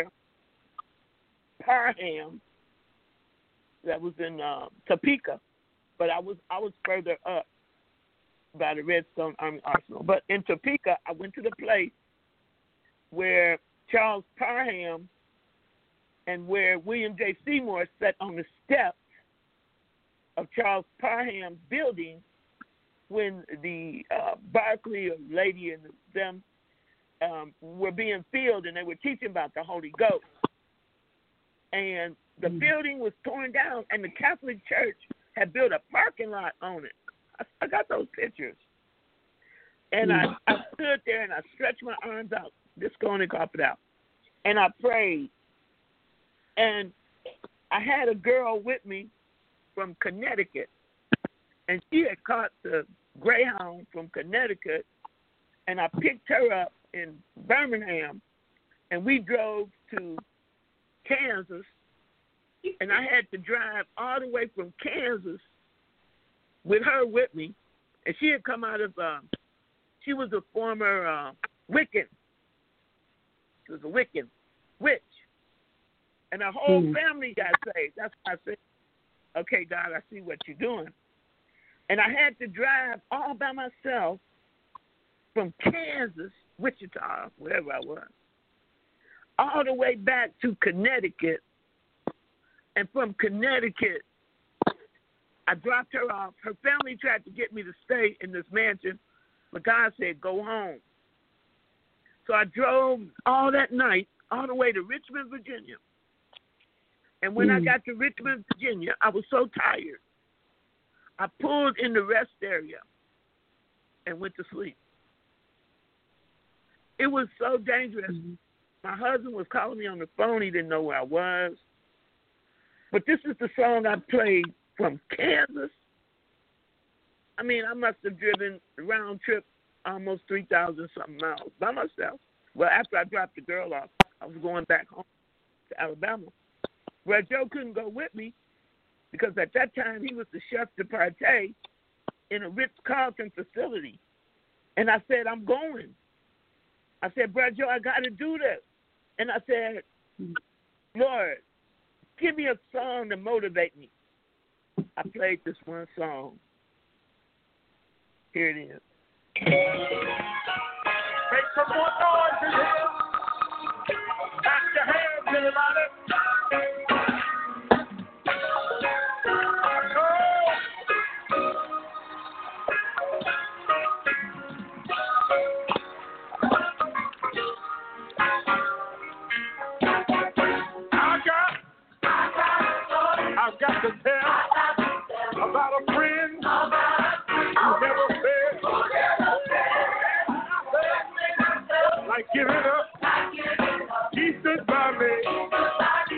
Parham, that was in Topeka, but I was further up by the Redstone Army Arsenal. But in Topeka, I went to the place where Charles Parham and where William J. Seymour sat on the steps of Charles Parham's building when the Barclay lady and them were being filled, and they were teaching about the Holy Ghost. And the building was torn down, and the Catholic Church had built a parking lot on it. I got those pictures. And I stood there, and I stretched my arms out, just going to cop it out. And I prayed. And I had a girl with me from Connecticut, and she had caught the Greyhound from Connecticut, and I picked her up in Birmingham, and we drove to Kansas, and I had to drive all the way from Kansas with her with me, and she had come out of, she was a former Wiccan. She was a Wiccan witch, and her whole family got saved. That's why I said, okay, God, I see what you're doing. And I had to drive all by myself from Kansas, Wichita, wherever I was, all the way back to Connecticut. And from Connecticut, I dropped her off. Her family tried to get me to stay in this mansion, but God said, go home. So I drove all that night all the way to Richmond, Virginia. And when I got to Richmond, Virginia, I was so tired. I pulled in the rest area and went to sleep. It was so dangerous. My husband was calling me on the phone. He didn't know where I was. But this is the song I played from Kansas. I mean, I must have driven the round trip almost 3,000-something miles by myself. Well, after I dropped the girl off, I was going back home to Alabama. Well, Joe couldn't go with me because at that time he was the chef de partie in a Ritz-Carlton facility. And I said, I'm going. I said, Brother Joe, I got to do this. And I said, Lord, give me a song to motivate me. I played this one song. Here it is. Make some more noise in here. Clap your hands, everybody. I've got to tell about a friend who never failed. Like giving up, he stood by me.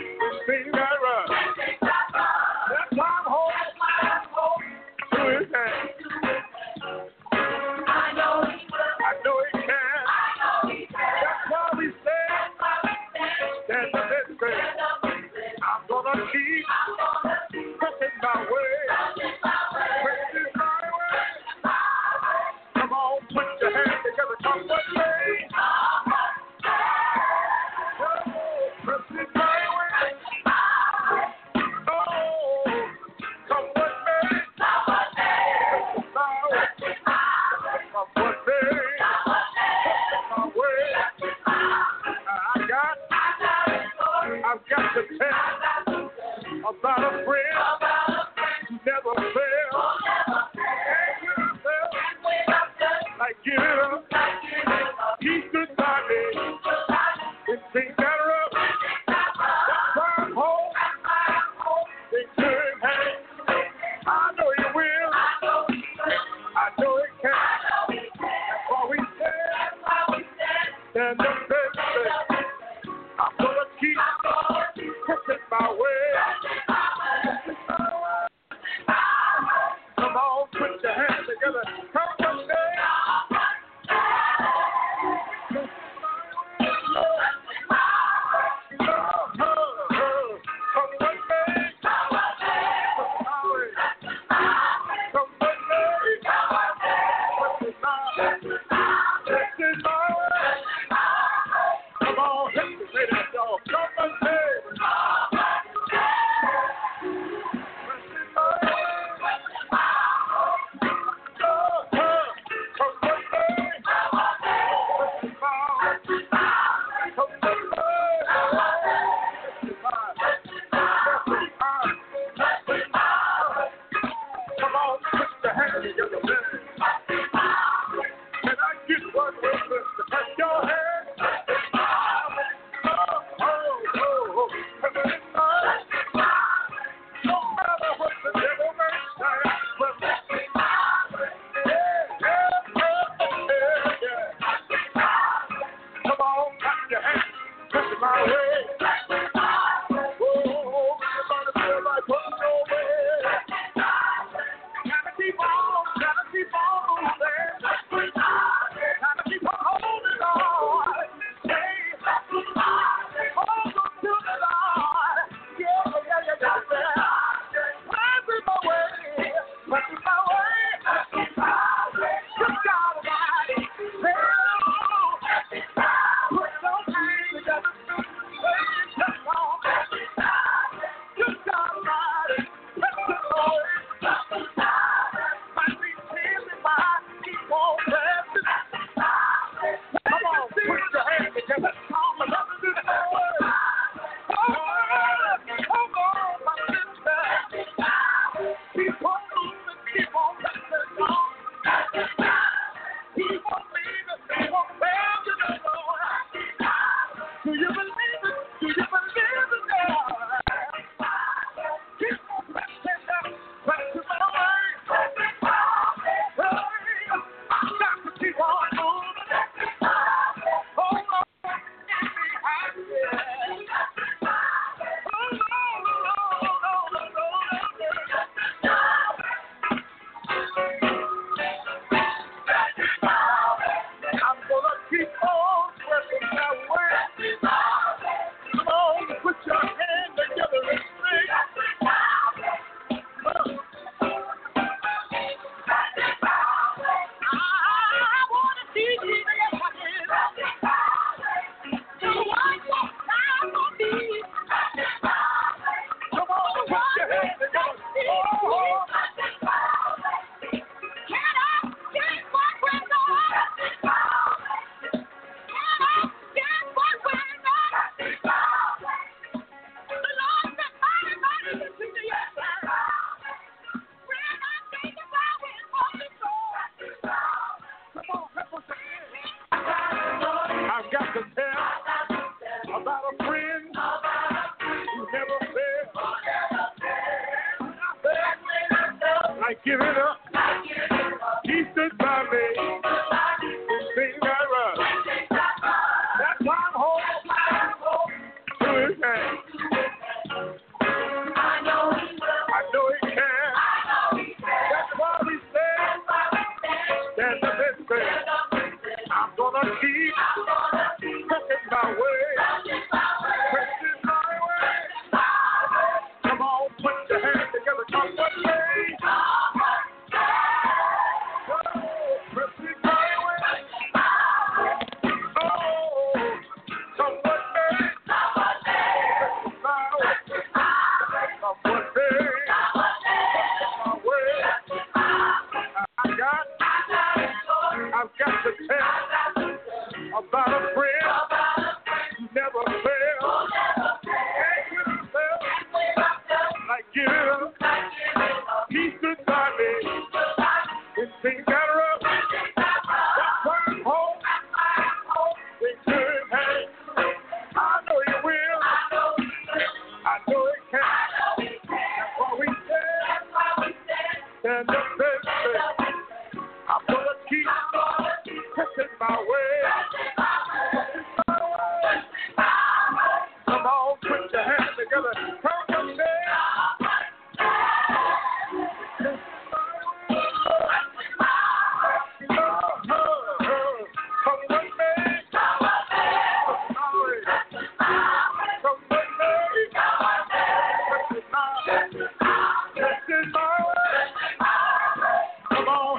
your hands together, man. Can I get one witness to touch your hand? No matter what the devil may say, but come on, clap your hands, touch my way. Oh, everybody feel like putting your way. Gotta keep on moving. Gotta keep on holding on. Hey, hold on to the Lord. Yeah. Passing my way. Good God Almighty. Put those hands together. Come on. Good God Almighty. Bless the Lord. My feet tearing by. Keep on blessing. Come on, put your hands together. Come on, my sister. Keep on moving, keep on blessing. Keep on leaving, keep on praising the Lord. Do you believe it? Do you believe it, God? Keep on blessing them. Blessing my way. I got to keep on moving. Hold on. I'm gonna keep on pressing that way. Come on, put your hand together and sing. I wanna see you again. The one more time for me. Come on, put your hand together. Can I get one with us? Can I get one with us? The Lord said, mighty, listen to your prayer. When I think about His holy soul. Come on, help us again. I've got to tell about a friend who never failed. I give it up. He stood by me. Things got rough. That's why I'm home to His hand. I know He can. That's why we stand up and say, I'm gonna keep pressing my way. Pressing my way. Come on, put your hands together. Come what way. Pressing my way. Oh, come what way. Pressing my way. Come what way. My way. I've got to tell about a friend who never failed. Like give it up. He stood by me. When things got rough. That's why I'm home. With good hands. I know He will. I know He can. That's why we stand up and say, I'm gonna keep pressing my way. Come on, put your hands together. Come on, say. Come on.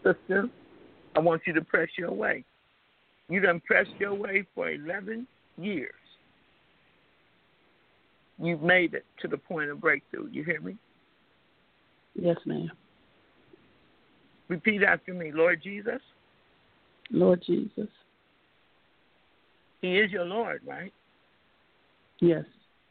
sister, I want you to press your way. You done pressed your way for 11 years. You've made it to the point of breakthrough. You hear me? Yes, ma'am. Repeat after me. Lord Jesus. Lord Jesus. He is your Lord, right? Yes.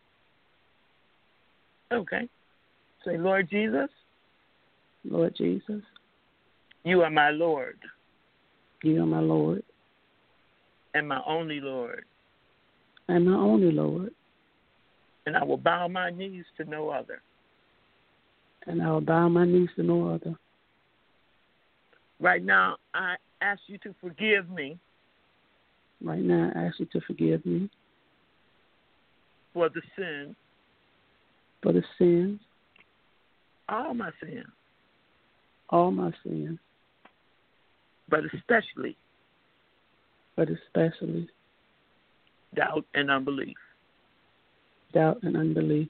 Okay. Say, Lord Jesus. Lord Jesus. You are my Lord. You are my Lord. And my only Lord. And my only Lord. And I will bow my knees to no other. And I will bow my knees to no other. Right now, I ask you to forgive me. Right now, I ask you to forgive me. For the sin. For the sins. All my sins. All my sins. But especially. Doubt and unbelief. Doubt and unbelief.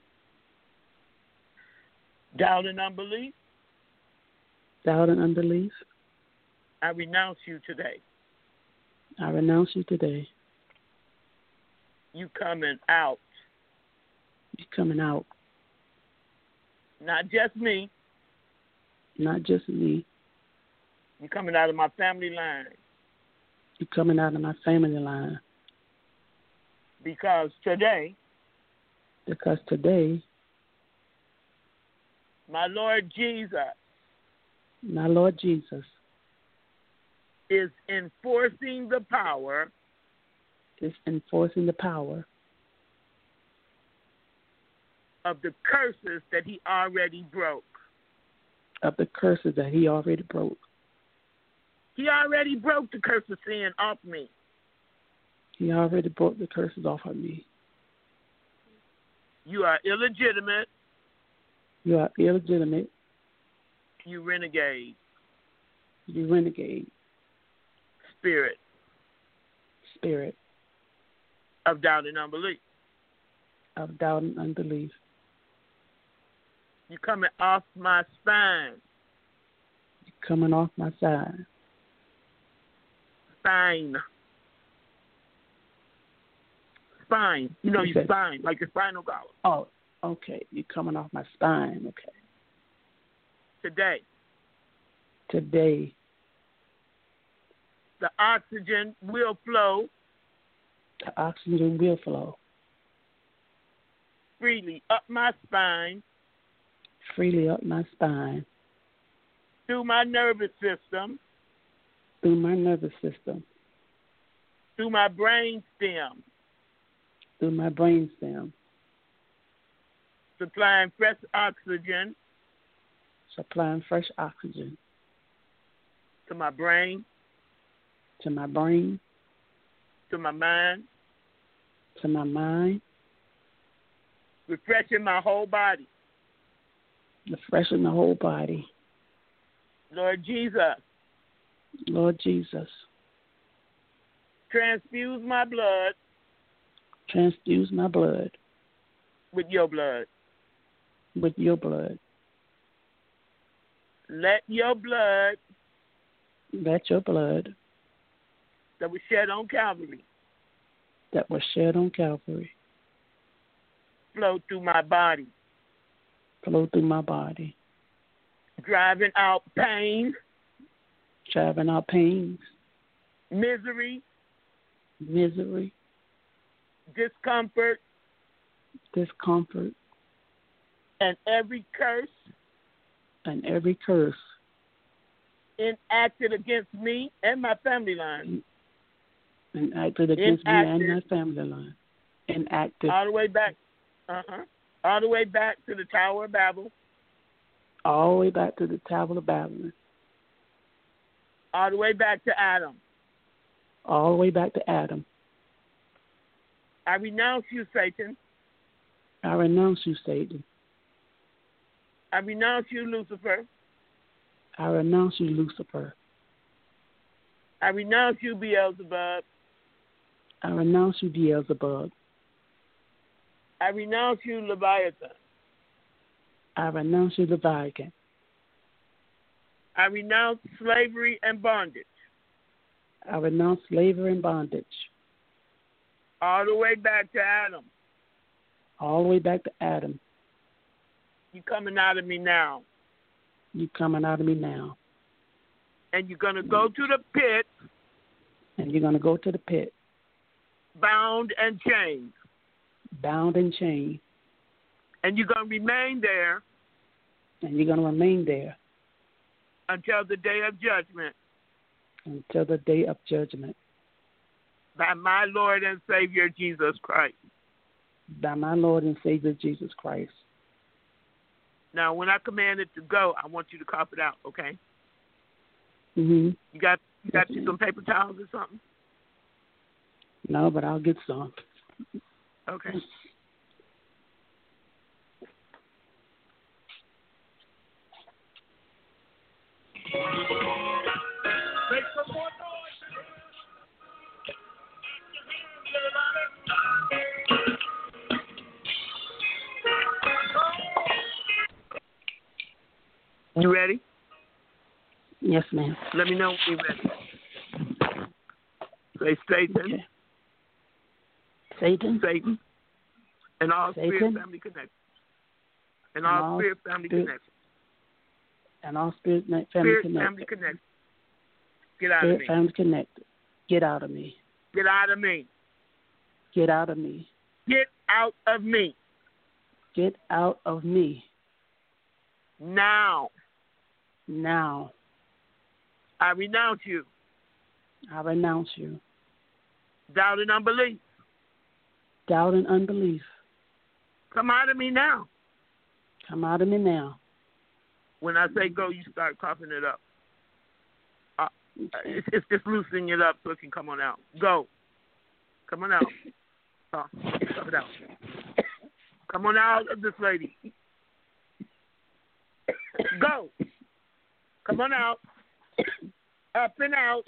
Doubt and unbelief. Doubt and unbelief. I renounce you today. I renounce you today. You coming out. You coming out. Not just me. Not just me. You coming out of my family line. You coming out of my family line. Because today. My Lord Jesus. My Lord Jesus. Is enforcing the power. Is enforcing the power. Of the curses that he already broke. Of the curses that he already broke. He already broke the curse of sin off me. He already broke the curses off of me. You are illegitimate. You are illegitimate. You renegade. You renegade. Spirit. Of doubt and unbelief. Of doubt and unbelief. You're coming off my spine. You're coming off my side. Spine. You know your spine, like your spinal column. Oh, okay. You're coming off my spine. Okay. Today. The oxygen will flow. Freely up my spine. Through my nervous system. Through my brain stem. Supplying fresh oxygen. To my brain. To my mind. Refreshing my whole body. Lord Jesus. Transfuse my blood. With your blood. Let your blood. That was shed on Calvary. Flow through my body. Driving out pain. Misery. Discomfort. And every curse. Enacted against me and my family line. Enacted. All the way back. All the way back to the Tower of Babel. All the way back to the Tower of Babylon. All the way back to Adam. I renounce you, Satan. I renounce you, Lucifer. I renounce you, Beelzebub. I renounce you, Leviathan. I renounce slavery and bondage. I renounce slavery and bondage. All the way back to Adam. All the way back to Adam. You're coming out of me now. You're coming out of me now. And you're going to go to the pit. And you're going to go to the pit. Bound and chained. Bound and chained. And you're going to remain there. And you're going to remain there. Until the day of judgment. Until the day of judgment. By my Lord and Savior, Jesus Christ. By my Lord and Savior, Jesus Christ. Now, when I command it to go, I want you to cough it out, okay? Mm-hmm. You got you some paper towels or something? No, but I'll get some. Okay. Make some more noise. You ready? Yes, ma'am. Let me know when you're ready. Say Satan. Okay. Satan. Satan. And all Satan. spirit family connections. And all spirit family connections. And all spirit family connections. Get out of me. Spirit family connected. Get out of me. Get out of me. Get out of me. Get out of me. Get out of me. Now. Now. I renounce you. I renounce you. Doubt and unbelief. Doubt and unbelief. Come out of me now. Come out of me now. When I say go, you start coughing it up. Okay. It's just loosening it up so it can come on out. Go. Come on out. Cough it out. Come on out of this lady. Go. Come on out. Up and out.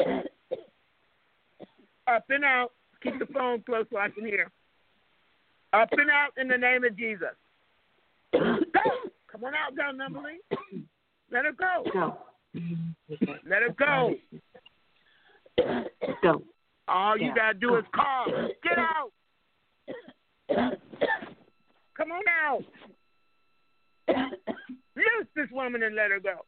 Up and out. Keep the phone close so I can hear. Up and out in the name of Jesus. Go. Come on out, down Numberly. Let her go. Go. Let her go. Go. All you got to do is call. Get out. Come on out. Loose this woman and let her go.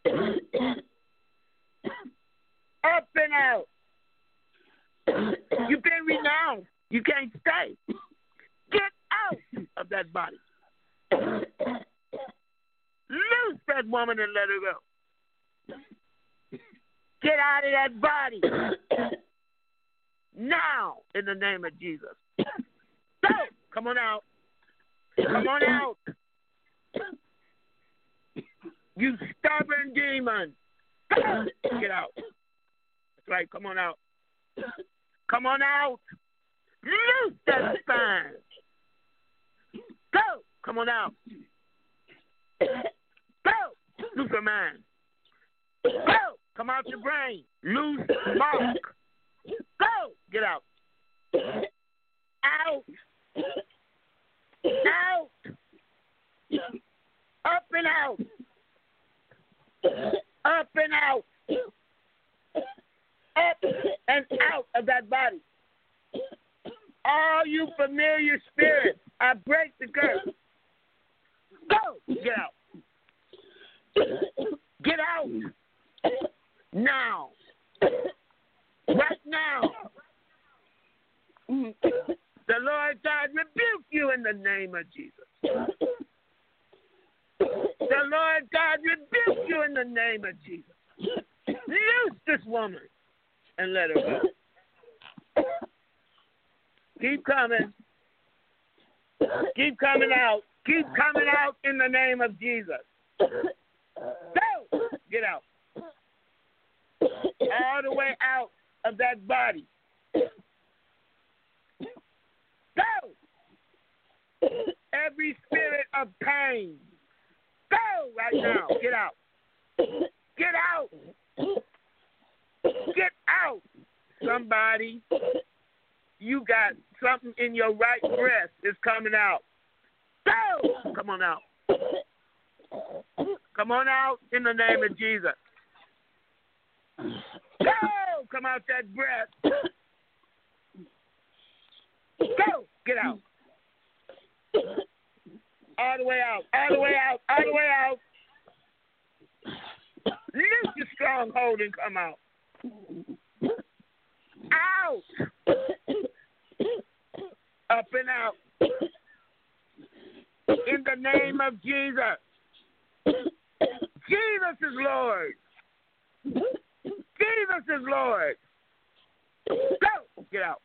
Up and out. You've been renounced. You can't stay. Get out of that body. Loose that woman and let her go. Get out of that body. Now, in the name of Jesus. Go. Come on out. Come on out. You stubborn demon. Go. Get out. That's right. Come on out. Come on out. Loose that spine. Go. Come on out. Go. Loose her mind. Go. Come out your brain. Loose Mark. Go. Get out. Out. Out. Up and out. Up and out. Up and out of that body. All you familiar spirits, I break the curse. Go. Get out. Get out. Now. Right now. The Lord God rebuke you in the name of Jesus. The Lord God rebuke you in the name of Jesus. Loose this woman and let her go. Keep coming. Keep coming out. Keep coming out in the name of Jesus. Go. Get out. All the way out of that body. Go. Every spirit of pain. Go right now. Get out. Get out. Get out. Somebody, you got something in your right breast is coming out. Go. Come on out. Come on out in the name of Jesus. Go! Come out that breath. Go! Get out. All the way out. All the way out. All the way out. Loose your stronghold and come out. Out. Up and out. In the name of Jesus. Jesus is Lord. Jesus is Lord. Go. Get out.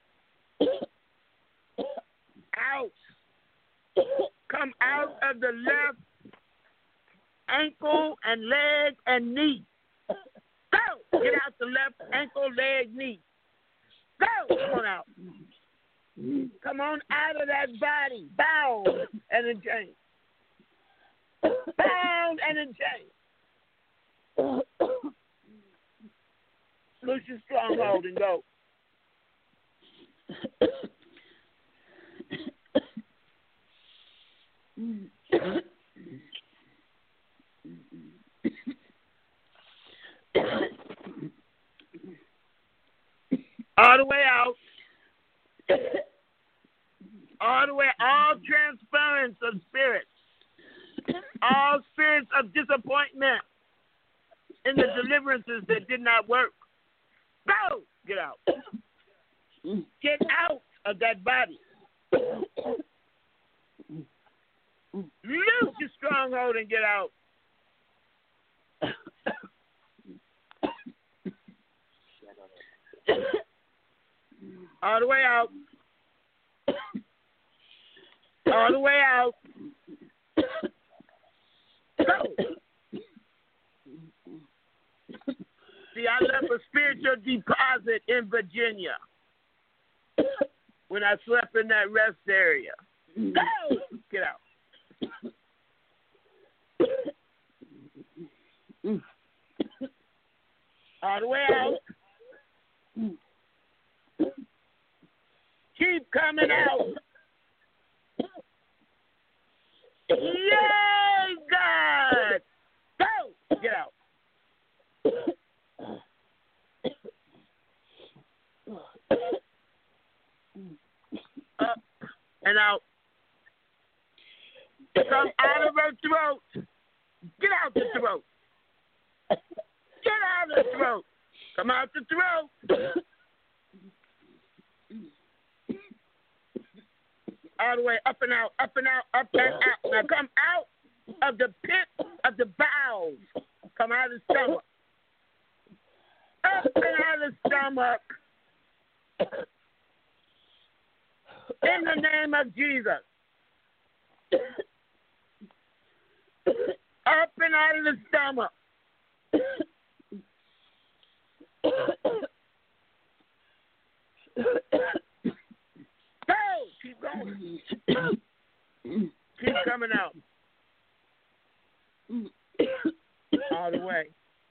Out. Come out of the left ankle and leg and knee. Go. Get out the left ankle, leg, knee. Go. Come on out. Come on out of that body. Bound and in chains. Bound and in chains. Loose your stronghold and go. All the way out. All the way, all transference of spirits. All spirits of disappointment in the deliverances that did not work. Go! Get out. Get out of that body. Loose your stronghold and get out. All the way out. All the way out. Go. See, I left a spiritual deposit in Virginia when I slept in that rest area. Go. Get out. All the way out. Keep coming out. Yay, God! Go! Get out. Up and out. Come out of her throat. Get out the throat. Get out the throat. Come out the throat. All the way up and out, up and out, up and out. Now come out of the pit of the bowels. Come out of the stomach. Up and out of the stomach. In the name of Jesus. Up and out of the stomach. Go! Keep going. Keep coming out. All the way.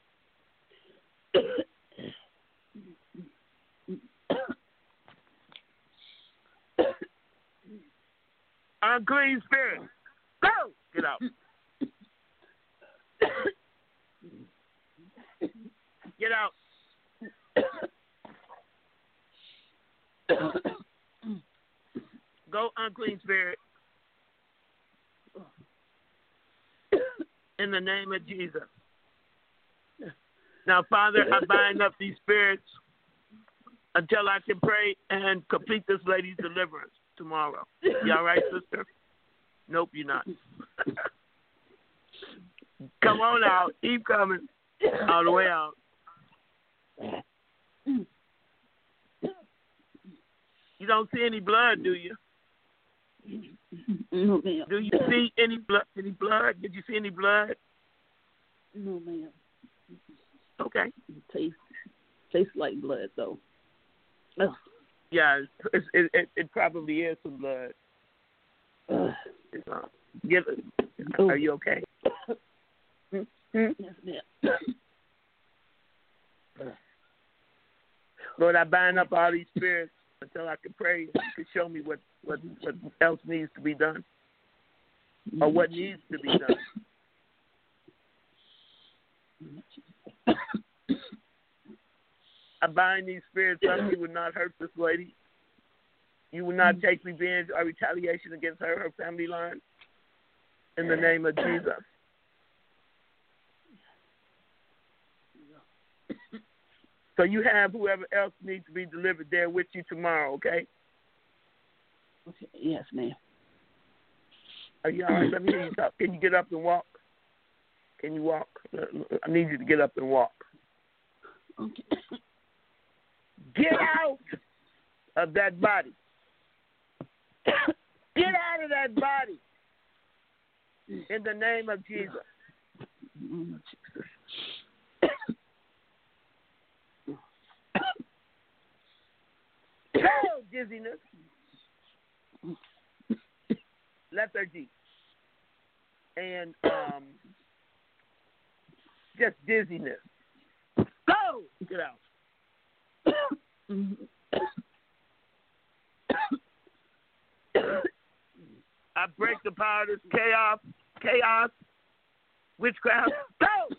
Unclean spirit. Go! Get out. Get out. Go, unclean spirit. In the name of Jesus. Now, Father, I bind up these spirits until I can pray and complete this lady's deliverance tomorrow. You all right, sister? Nope, you're not. Come on out. Keep coming. All the way out. You don't see any blood, do you? No, ma'am. Do you see any blood? Any blood? Did you see any blood? No, ma'am. Okay. Tastes like blood, though. Ugh. Yeah, it probably is some blood. Are you okay? Yes, ma'am. Lord, I bind up all these spirits until I can pray. You can show me what else needs to be done, or what needs to be done. I bind these spirits up. You will not hurt this lady. You will not take revenge or retaliation against her family line. In the name of Jesus. So you have whoever else needs to be delivered there with you tomorrow, okay? Okay. Yes, ma'am. Are you all right? Let me hear you talk. Can you get up and walk? Can you walk? I need you to get up and walk. Okay. Get out of that body. Get out of that body. In the name of Jesus. No dizziness. Lethargy. And just dizziness. Go! Get out. I break the power of this chaos, witchcraft. Go!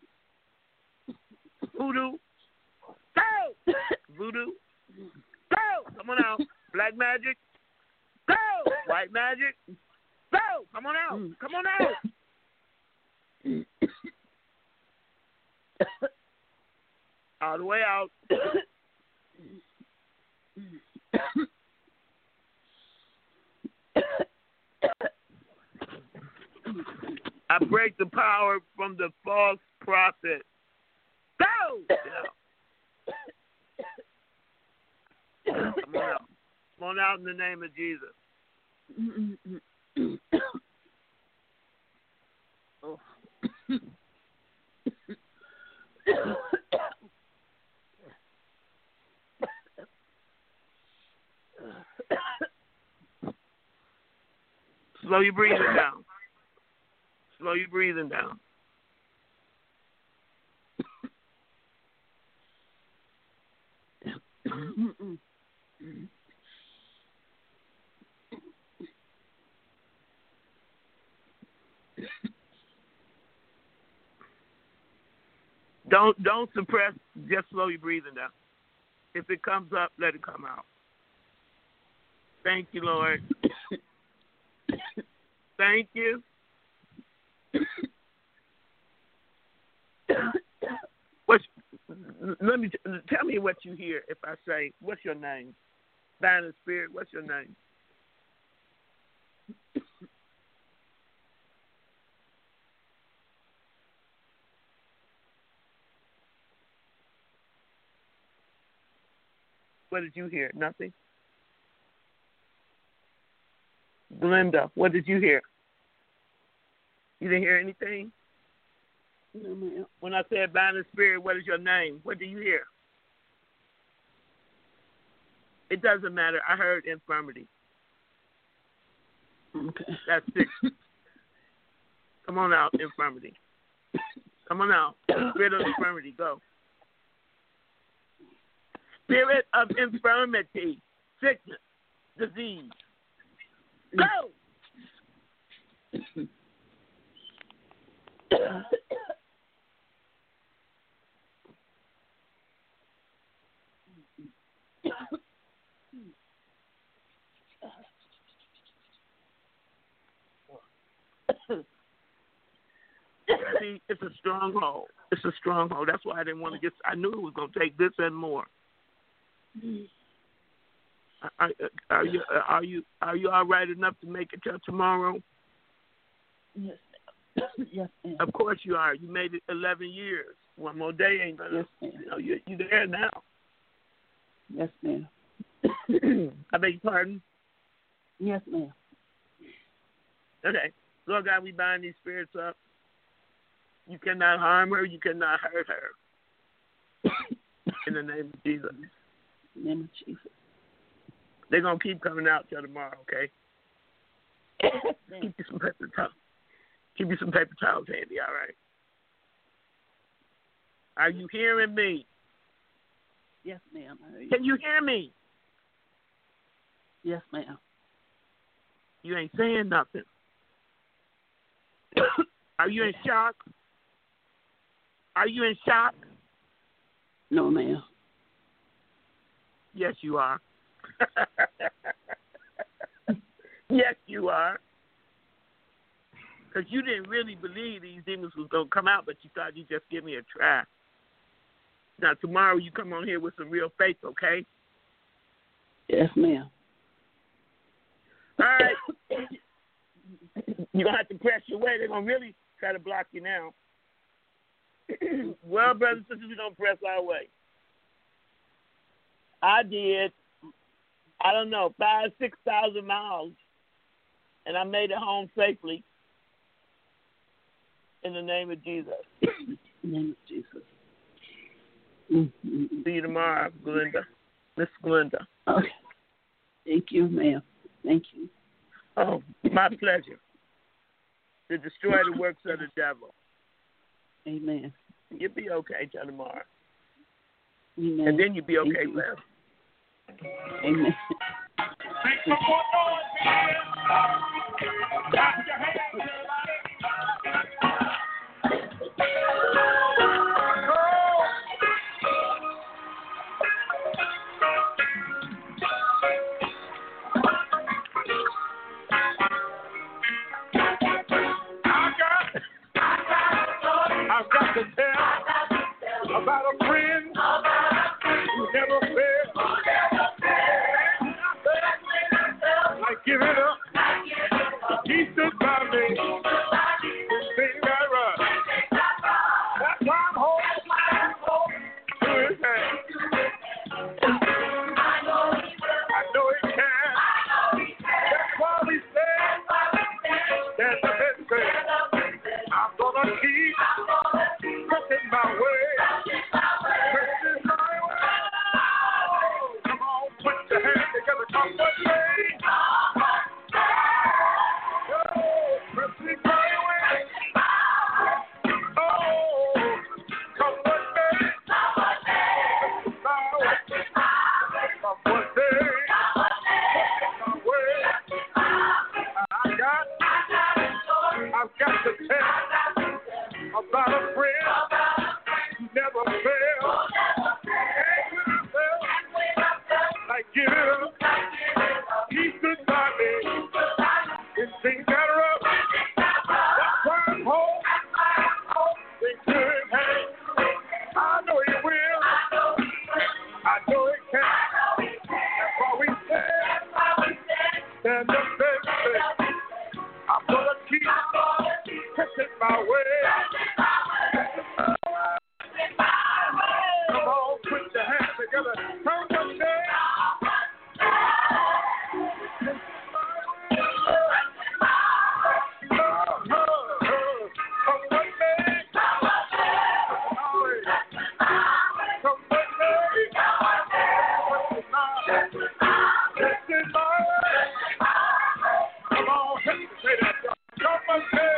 Voodoo. Go! Voodoo. Go! Come on out. Black magic. Go! White magic. Go! Come on out. Come on out. All the way out. I break the power from the false prophet. Go! Come on out. Come on out in the name of Jesus. Oh. Slow your breathing down. Slow your breathing down. Don't suppress. Just slow your breathing down. If it comes up, let it come out. Thank you, Lord. Thank you. Tell me what you hear if I say, what's your name? Banner Spirit, what's your name? What did you hear? Nothing? Glenda, what did you hear? You didn't hear anything? No, ma'am. When I said Banner Spirit, what is your name? What do you hear? It doesn't matter. I heard infirmity. Okay. That's it. Come on out, infirmity. Come on out. Spirit of infirmity, go. Spirit of infirmity, sickness, disease. Go! See, it's a stronghold. It's a stronghold. That's why I didn't want to get. I knew it was going to take this and more. Are you all right enough to make it till tomorrow? Yes, yes, ma'am. Of course you are. You made it 11 years. One more day ain't gonna. Yes, ma'am. You're there now. Yes, ma'am. I beg your pardon. Yes, ma'am. Okay, Lord God, we bind these spirits up. You cannot harm her. You cannot hurt her. In the name of Jesus. In the name of Jesus. They're gonna keep coming out till tomorrow. Okay. Keep you some paper towels. Keep you some paper towels handy. All right. Are you hearing me? Yes, ma'am. Can you hear me? Yes, ma'am. You ain't saying nothing. Are you in shock? Are you in shock? No, ma'am. Yes, you are. Yes, you are. Because you didn't really believe these demons was going to come out, but you thought you'd just give me a try. Now, tomorrow you come on here with some real faith, okay? Yes, ma'am. All right. You're going to have to press your way. They're going to really try to block you now. Well, brothers and sisters, we're going to press our way. I did, 5,000 to 6,000 miles, and I made it home safely in the name of Jesus. In the name of Jesus. See you tomorrow, Glenda. Miss Glenda. Okay. Thank you, ma'am. Thank you. Oh, my pleasure. To destroy the works of the devil. Amen. You'll be okay till tomorrow. Amen. And then you'll be okay, bless. Amen. Make some more noise, man. Clap your hands, everybody. I've got to tell about a friend who never failed. Like give it up. He stood by me. This thing got rough. That's why I'm holding to his hand. I know he can. That's why we say there's a victory. I'm gonna keep pressing my way. Pressing my way. Come on, put your hands together. Come what way? Pressing my way. Oh, come what way? Pressing my way. Come what day? Pressing my way. I've got to tell about a friend who never failed. Like give it up. He stood by me. When things got rough. That's why I'm home. They couldn't hang. I know he will. I know he can. That's why we stand. Stand up, baby. I'm gonna keep pressing my way. Come on, put your hands together. Come one day. Come one day. Come one day. Pressing my way. Come on, say that. Come one day.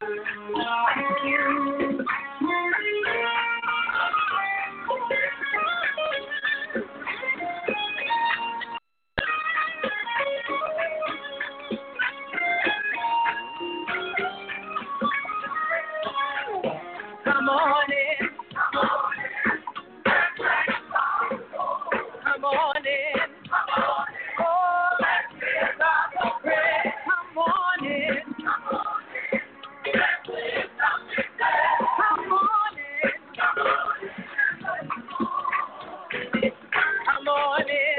Come on in. Come on in. Oh, let's give God the praise. Come on in. Come on in. Come on in. Come on in.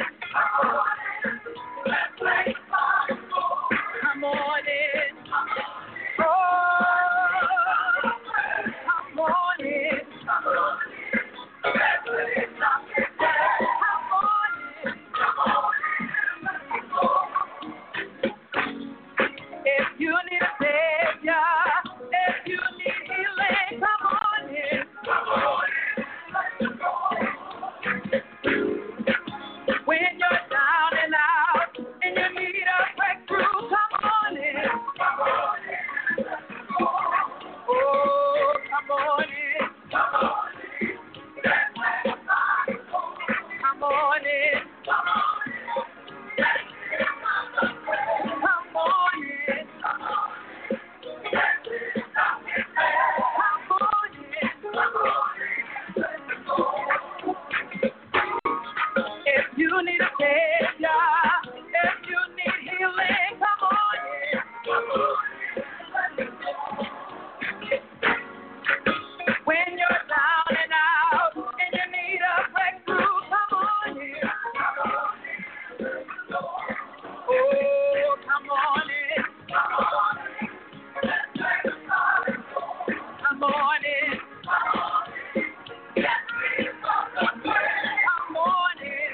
Oh, come on in. If you need a savior, if you need healing, come on in. When you're down and out and you need a breakthrough, come on in. Oh, come on in. Come on in. Come on in. If you need a savior, if you need healing, come on in. When you're down and out and you need a breakthrough, come on in. Oh, come on in. Come on in. Come on in.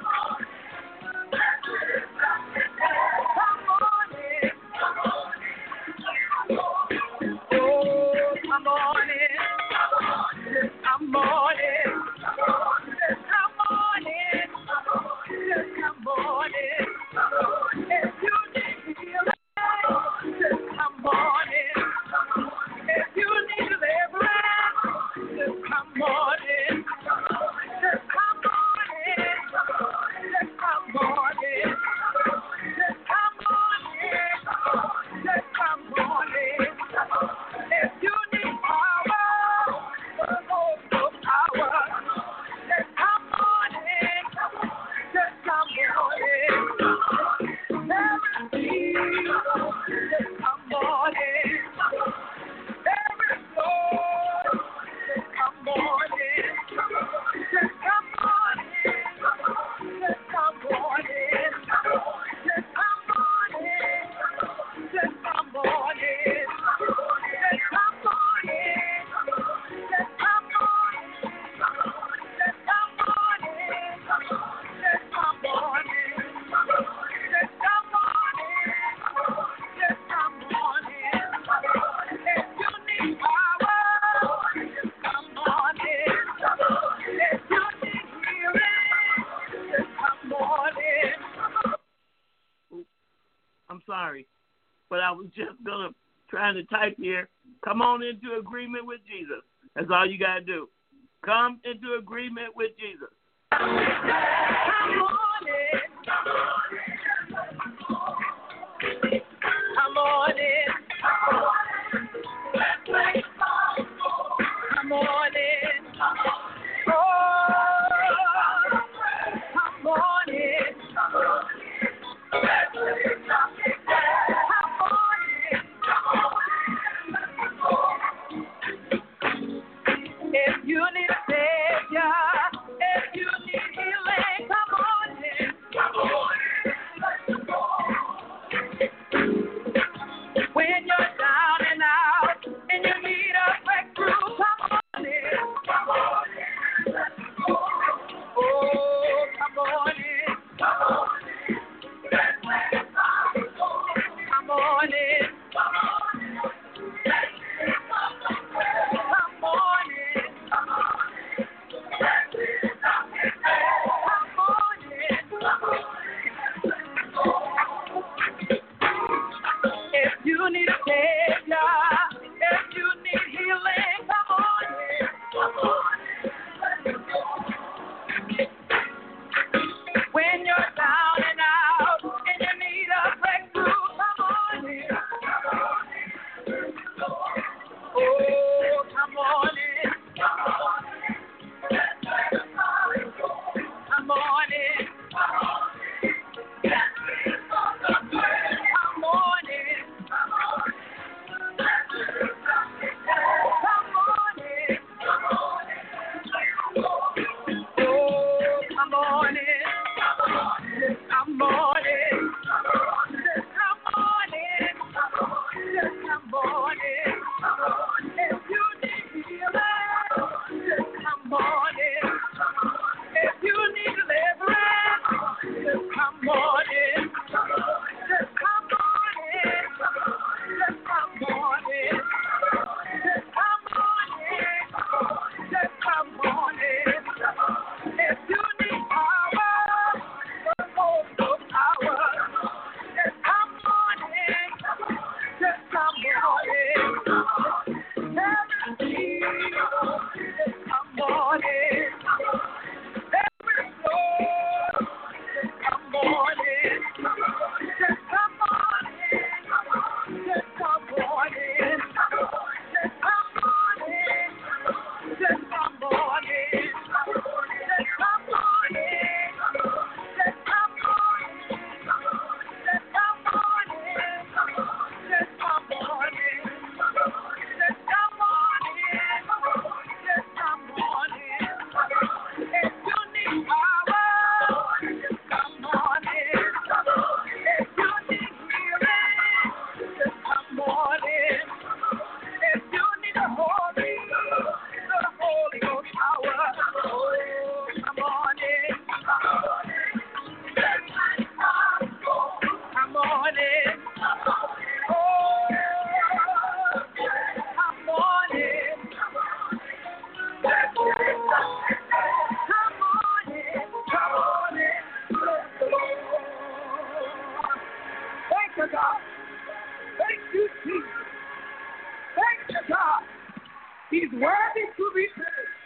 sorry, but I was just trying to type here. Come on into agreement with Jesus. That's all you got to do. Come into agreement with Jesus. Come on in. Come on in. Come on in. Oh, come on in. If you need a savior, if you need healing, come on in. He's worthy to be praised.